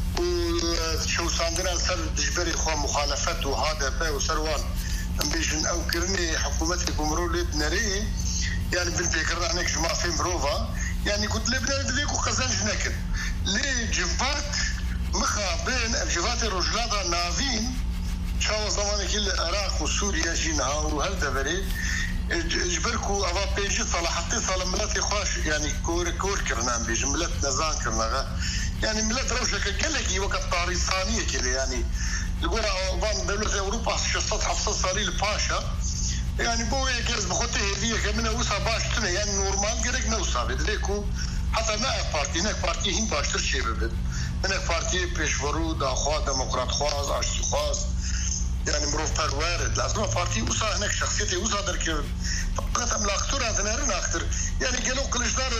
وشو ساندنا سر دجبري خو مخالفات وهذا با وسروان ان بيجن او كرني حكومتي بمرولد نري يعني بالفكرة عنك جماعة في مروفا يعني كنت لبنا ندريكو قزانج نكن لي جفات مخا بين الجفات الرجلات نافين شاو زمان كل العراق وسوريا جينها وهل دبري جبركو افا بيجي صلاحتي صال ملاتي خوش يعني كور كور كرنان بيجي ملات نزان كرنا يعني ملات روشة كالكي وقت طاريسانية كده يعني القرى وان دولة اوروبا شصت حفصة صالي الباشا يعني بوي كاز بخوته هذه كمان وسا باشتنا يعني نورمال قرق نوسا بدليكو حتى ما بارتي هناك بارتي هين باشتر شيء ببد هناك بارتي بيشورو دا خوا ديمقراط خواز عشتي خواز يعني مروف بالوارد لازم بارتي وسا هناك شخصيتي وسا درك فقط ام لاختور هذا نارن اختر يعني قالوا كلش دار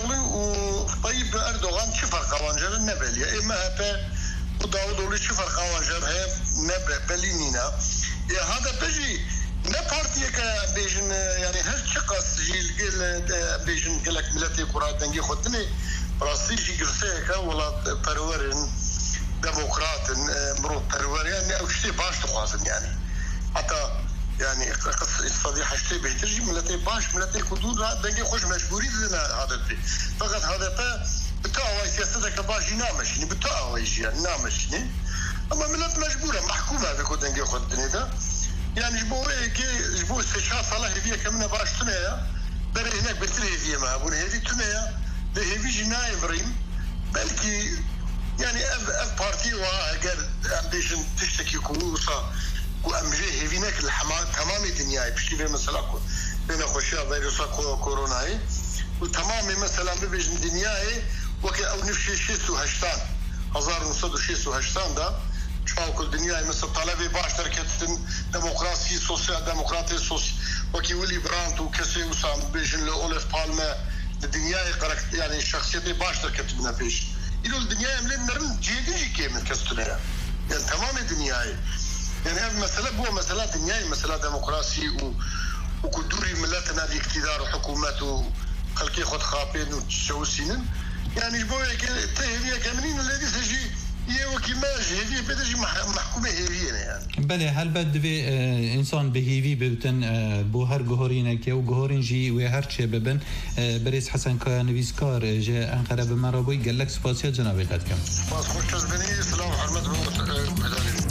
وطيب اردوغان شفر قوانجر النبل يا اما هبا وداود ولي شفر قوانجر هي نبل بلينينا يا هذا بيجي لا بارتي كا بيجن يعني هل شقص جيل قال بيجن قال لك ملتي كرة دنجي خدني راسي جي قرسيكا ولا برورن ديمقراط مرو برور يعني او شتي باش تخازن يعني حتى يعني قص الصديحة شتي بيترجي ملتي باش ملتي كدود دنجي خوش مجبوري لنا هذا البي فقط هذا با بتاع سياستك باش ينامش يعني بتاع يجي نامش اما ملت مجبورة محكومة بكو دنجي خدني ده يعني جبوه كي جبوه استشهاد صلاح هذه كمنا باش تنايا بري هناك بتري هذه ما بون هذه تنايا ده هذه جناي بريم بلكي يعني اف اف بارتي وقال امبيشن تشتكي كوسا وامجي هذه هناك الحمام تمام الدنيا بشي في مثلا بين خوشيا فيروس كورونا وتمام مثلا بيجي الدنيا وكي او نفشي شي سو هشتان ألف وتسعمية وشي سو هشتان ده شاو كل الدنيا مثل طلبي باش تركت ديمقراطية سوسيال ديمقراطية سوسيال وكي ولي برانت وكسي وسام بيجن لأوليف بالما الدنيا يقرأ يعني الشخصية باش تركت بنا بيش إلو الدنيا ملين نرن جيدي جي كيمن كستنيا يعني تمام الدنيا يعني هذا مسألة بو مسألة دنيا مسألة ديمقراطية و وكدوري ملاتنا في اقتدار وحكومات وخلقي خد خابين وتشوسين يعني بوي تهدي كاملين الذي سجي يوكي ماج هذه بدأ محكومة هذه يعني. بله هل بد في إنسان بهيفي بوتن بوهر جهورينا كي وجهورين جي وهر شيء ببن بريس حسن كنفيسكار جاء أنقرب مرابوي قال لك سباسيات جنابي قد كم. سباس خوش بني سلام حرمت